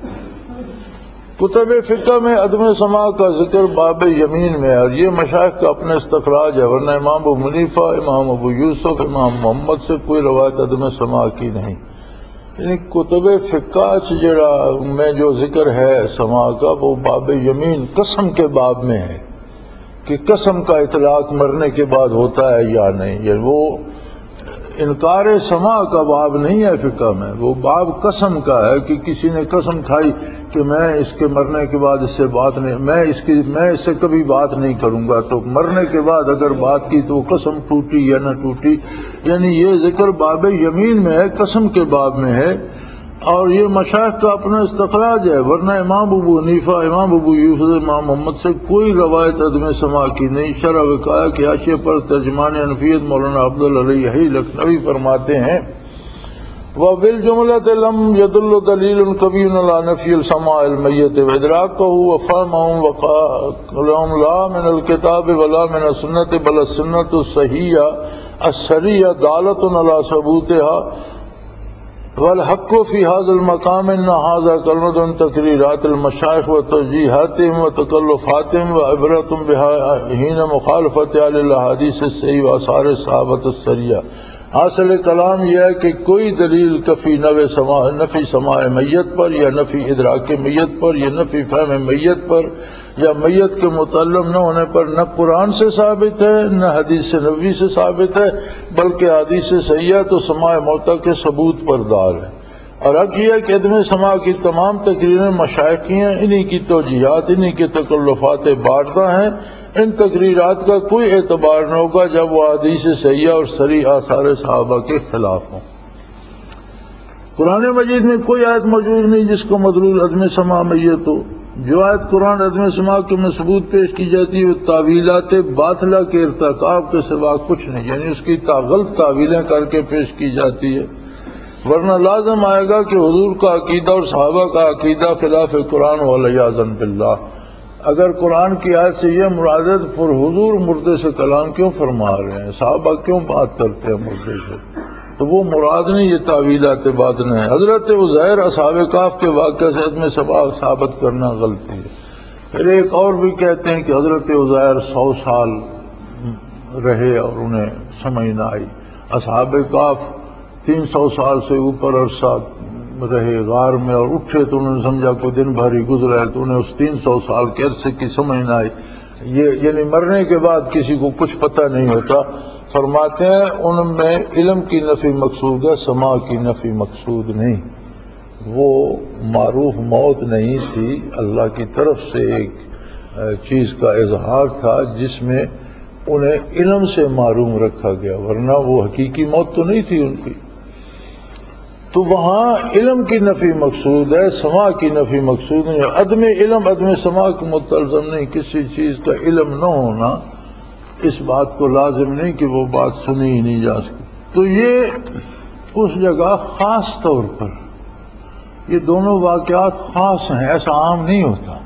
Speaker 1: کتب فقہ میں عدم سماع کا ذکر باب یمین میں ہے اور یہ مشائخ کا اپنا استخراج ہے، ورنہ امام ابو حنیفہ، امام ابو یوسف، امام محمد سے کوئی روایت عدم سماع کی نہیں۔ یعنی کتب فقہ جڑا میں جو ذکر ہے سماع کا وہ باب یمین قسم کے باب میں ہے کہ قسم کا اطلاق مرنے کے بعد ہوتا ہے یا نہیں، یعنی وہ انکار سماع کا باب نہیں ہے فقہ میں، وہ باب قسم کا ہے کہ کسی نے قسم کھائی کہ میں اس کے مرنے کے بعد اس سے بات نہیں، میں اس کی میں اس سے کبھی بات نہیں کروں گا، تو مرنے کے بعد اگر بات کی تو وہ قسم ٹوٹی یا نہ ٹوٹی، یعنی یہ ذکر باب یمین میں ہے، قسم کے باب میں ہے، اور یہ مشائخ کا اپنا استخراج ہے، ورنہ امام ابو حنیفہ، امام ابو یوسف، امام محمد سے کوئی روایت عدم سماع کی نہیں۔ شرح وقایہ کے حاشیے پر ترجمان حنفیت مولانا عبدالعلی لکھنوی فرماتے ہیں وَبِالْجُمْلَةِ لَمْ يَدُلُّ دَلِيلٌ قَوِيٌّ عَلَى نَفْيِ السَّمَاعِ الْمَيِّتِ وَإِدْرَاكُهُ وَفَهْمُهُ وَقَالُوا لَا مِنَ الْكِتَابِ وَلَا مِنَ السُّنَّةِ بَلْ السُّنَّةُ الصَّحِيحَةُ السَّرِيَّةُ دَالَةٌ عَلَى ثُبُوتِهَا وَالْحَقُّ فِي هَذَا الْمَقَامِ إِنَّ هَذَا كَلْمَةٌ تَقْرِيرَاتِ الْمَشَائِخِ وَتَوْجِيهَاتِهِمْ وَتَكَلُّفَاتِهِمْ وَعِبْرَةٌ بِهَا حِينَ مُخَالَفَةِ أَهْلِ الْأَحَادِيثِ الصَّحِيحَةِ وَآثَارِ الصَّحَابَةِ السَّرِيَّةِ۔ حاصل کلام یہ ہے کہ کوئی دلیل کفی نفی سماع نفی سماع میت پر یا نفی ادراک میت پر یا نفی فہم میت پر یا میت کے متعلق نہ ہونے پر نہ قرآن سے ثابت ہے نہ حدیث نبوی سے ثابت ہے، بلکہ حدیث صحیحہ تو سماع موتی کے ثبوت پر دار ہے۔ اور حق یہ ہے کہ عدم سماع کی تمام تقریریں مشائخ کی ہیں، انہی کی توجیہات، انہی کے تکلفات باردہ ہیں، ان تقریرات کا کوئی اعتبار نہ ہوگا جب وہ حدیث صحیحہ اور صریح آثار صحابہ کے خلاف ہوں۔ قرآن مجید میں کوئی آیت موجود نہیں جس کو مدلول عدم سماع میت ہو۔ جو آیت قرآن عدم سماع کے میں ثبوت پیش کی جاتی ہے وہ تعویلات باطلہ کے ارتکاب کے سوا کچھ نہیں، یعنی اس کی غلط تعویلیں کر کے پیش کی جاتی ہے، ورنہ لازم آئے گا کہ حضور کا عقیدہ اور صحابہ کا عقیدہ خلاف قرآن والعیاذ باللہ۔ اگر قرآن کی آیت سے یہ مراد ہے پھر حضور مردے سے کلام کیوں فرما رہے ہیں، صحابہ کیوں بات کرتے ہیں مردے سے، تو وہ مراد نہیں، یہ تعویلات باطن ہے۔ حضرت عزیر اصحاب کہف کے واقعہ سے عدم سماع ثابت کرنا غلطی ہے۔ پھر ایک اور بھی کہتے ہیں کہ حضرت عزیر سو سال رہے اور انہیں سمجھ نہ آئی، اصحاب کہف تین سو سال سے اوپر عرصہ رہے غار میں اور اٹھے تو انہوں نے سمجھا کوئی دن بھر ہی گزرا ہے، تو انہیں اس تین سو سال کے عرصے کی سمجھ نہ آئی، یہ یعنی مرنے کے بعد کسی کو کچھ پتہ نہیں ہوتا۔ فرماتے ہیں ان میں علم کی نفی مقصود ہے، سماع کی نفی مقصود نہیں۔ وہ معروف موت نہیں تھی، اللہ کی طرف سے ایک چیز کا اظہار تھا جس میں انہیں علم سے معروم رکھا گیا، ورنہ وہ حقیقی موت تو نہیں تھی ان کی۔ تو وہاں علم کی نفی مقصود ہے، سماع کی نفی مقصود نہیں ہے۔ عدم علم عدم سماع کو مستلزم نہیں، کسی چیز کا علم نہ ہونا اس بات کو لازم نہیں کہ وہ بات سنی ہی نہیں جا سکتی۔ تو یہ اس جگہ خاص طور پر یہ دونوں واقعات خاص ہیں، ایسا عام نہیں ہوتا۔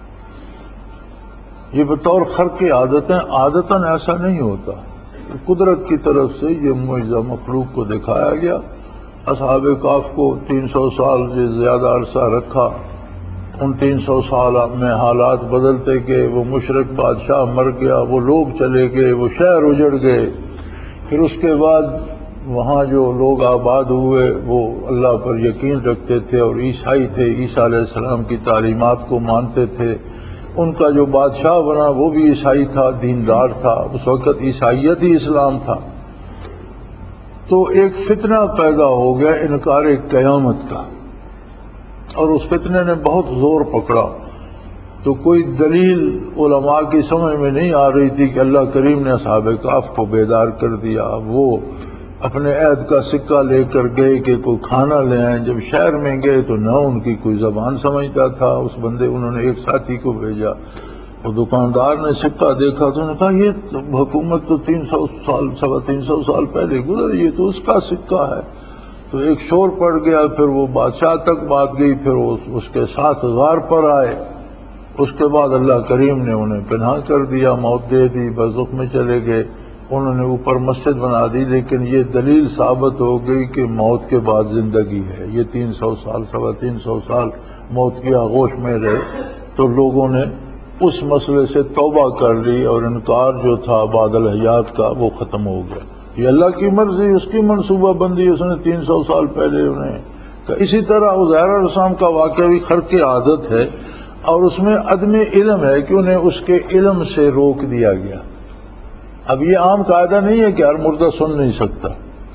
Speaker 1: یہ بطور خرق عادتیں عادتاً ایسا نہیں ہوتا۔ قدرت کی طرف سے یہ معجزہ مخلوق کو دکھایا گیا۔ اصحاب کہف کو تین سو سال سے زیادہ عرصہ رکھا، ان تین سو سال میں حالات بدلتے گئے، وہ مشرک بادشاہ مر گیا، وہ لوگ چلے گئے، وہ شہر اجڑ گئے، پھر اس کے بعد وہاں جو لوگ آباد ہوئے وہ اللہ پر یقین رکھتے تھے اور عیسائی تھے، عیسیٰ علیہ السلام کی تعلیمات کو مانتے تھے۔ ان کا جو بادشاہ بنا وہ بھی عیسائی تھا، دیندار تھا، اس وقت عیسائیت ہی اسلام تھا۔ تو ایک فتنہ پیدا ہو گیا انکار قیامت کا، اور اس فتنے نے بہت زور پکڑا۔ تو کوئی دلیل علماء کی سمجھ میں نہیں آ رہی تھی کہ اللہ کریم نے اصحاب کہف کو بیدار کر دیا۔ وہ اپنے عہد کا سکہ لے کر گئے کہ کوئی کھانا لے آئیں۔ جب شہر میں گئے تو نہ ان کی کوئی زبان سمجھتا تھا اس بندے، انہوں نے ایک ساتھی کو بھیجا، وہ دکاندار نے سکہ دیکھا تو انہوں نے کہا یہ حکومت تو تین سو سال سوا تین سو سال پہلے گزری، یہ تو اس کا سکہ ہے۔ تو ایک شور پڑ گیا، پھر وہ بادشاہ تک بات گئی، پھر وہ اس کے ساتھ غار پر آئے۔ اس کے بعد اللہ کریم نے انہیں پناہ کر دیا، موت دے دی، برزخ میں چلے گئے۔ انہوں نے اوپر مسجد بنا دی، لیکن یہ دلیل ثابت ہو گئی کہ موت کے بعد زندگی ہے۔ یہ تین سو سال سوا تین سو سال موت کی آغوش میں رہے، تو لوگوں نے اس مسئلے سے توبہ کر لی اور انکار جو تھا بعد الحیات کا وہ ختم ہو گیا۔ یہ اللہ کی مرضی، اس کی منصوبہ بندی، اس نے تین سو سال پہلے انہیں کہا۔ اسی طرح عزیر علیہ السلام کا واقعہ بھی خرق عادت ہے، اور اس میں عدم علم ہے کہ انہیں اس کے علم سے روک دیا گیا۔ اب یہ عام قاعدہ نہیں ہے کہ ہر مردہ سن نہیں سکتا،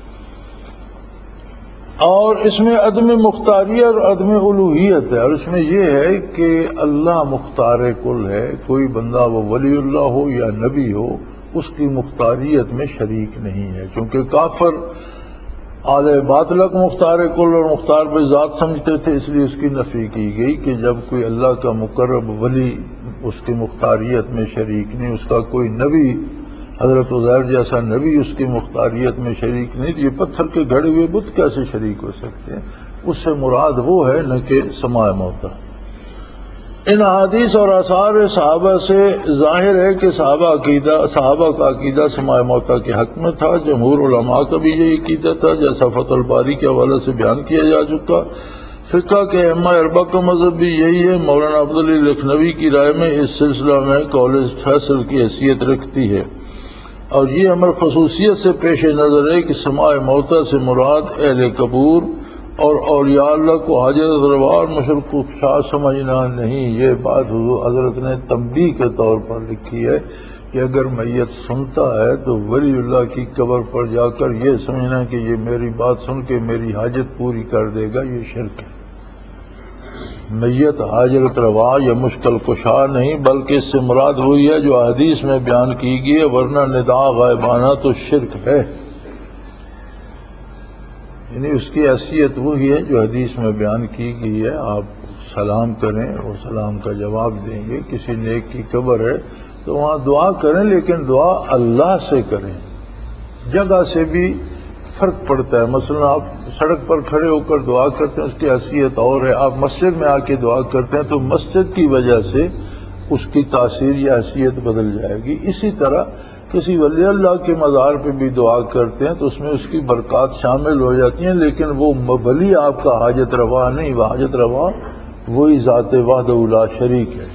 Speaker 1: اور اس میں عدم مختاریت اور عدم الوہیت ہے، اور اس میں یہ ہے کہ اللہ مختار کل ہے۔ کوئی بندہ وہ ولی اللہ ہو یا نبی ہو اس کی مختاریت میں شریک نہیں ہے، چونکہ کافر آل باطلق مختار کل اور مختار بے ذات سمجھتے تھے، اس لیے اس کی نفی کی گئی کہ جب کوئی اللہ کا مقرب ولی اس کی مختاریت میں شریک نہیں، اس کا کوئی نبی حضرت عزیر جیسا نبی اس کی مختاریت میں شریک نہیں، تو یہ پتھر کے گھڑے ہوئے بت کیسے شریک ہو سکتے ہیں؟ اس سے مراد وہ ہے نہ کہ سماع موتا۔ ان حدیث اور آثار صحابہ سے ظاہر ہے کہ صحابہ عقیدہ صحابہ کا عقیدہ سماع موتا کے حق میں تھا۔ جمہور علماء کا بھی یہی عقیدہ تھا، جیسا فتح الباری کے حوالے سے بیان کیا جا چکا۔ فقہ کے ائمہ اربعہ کا مذہب بھی یہی ہے۔ مولانا عبدالعلی لکھنوی کی رائے میں اس سلسلہ میں قول فیصل کی حیثیت رکھتی ہے، اور یہ امر خصوصیت سے پیش نظر ہے کہ سماع موتا سے مراد اہل قبور اور اولیاء اللہ کو حاجت روا اور مشرق کو شاہ سمجھنا نہیں۔ یہ بات حضور حضرت نے تنبیہ کے طور پر لکھی ہے کہ اگر میت سنتا ہے تو ولی اللہ کی قبر پر جا کر یہ سمجھنا کہ یہ میری بات سن کے میری حاجت پوری کر دے گا، یہ شرک ہے۔ میت حاجت روا یا مشکل کشا نہیں، بلکہ اس سے مراد وہی ہے جو حدیث میں بیان کی گئی ہے، ورنہ ندا غائبانہ تو شرک ہے۔ یعنی اس کی حیثیت وہی ہے جو حدیث میں بیان کی گئی ہے۔ آپ سلام کریں اور سلام کا جواب دیں گے، کسی نیک کی قبر ہے تو وہاں دعا کریں، لیکن دعا اللہ سے کریں۔ جگہ سے بھی فرق پڑتا ہے، مثلا آپ سڑک پر کھڑے ہو کر دعا کرتے ہیں اس کی حیثیت اور ہے، آپ مسجد میں آ کے دعا کرتے ہیں تو مسجد کی وجہ سے اس کی تاثیر یا حیثیت بدل جائے گی۔ اسی طرح کسی ولی اللہ کے مزار پہ بھی دعا کرتے ہیں تو اس میں اس کی برکات شامل ہو جاتی ہیں، لیکن وہ ولی آپ کا حاجت روا نہیں، وہ حاجت روا وہی ذات وحدہ لا شریک ہے۔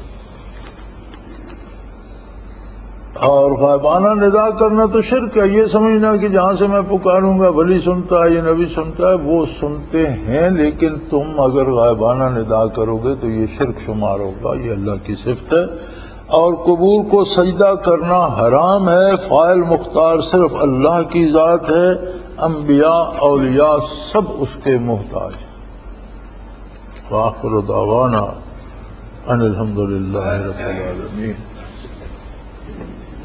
Speaker 1: اور غائبانہ ندا کرنا تو شرک ہے، یہ سمجھنا کہ جہاں سے میں پکاروں گا ولی سنتا ہے یا نبی سنتا ہے، وہ سنتے ہیں، لیکن تم اگر غائبانہ ندا کرو گے تو یہ شرک شمار ہوگا، یہ اللہ کی صفت ہے۔ اور قبور کو سجدہ کرنا حرام ہے، فاعل مختار صرف اللہ کی ذات ہے، انبیاء اولیاء سب اس کے محتاج ہیں۔ وآخر دعوانا ان الحمد للہ رب العالمین.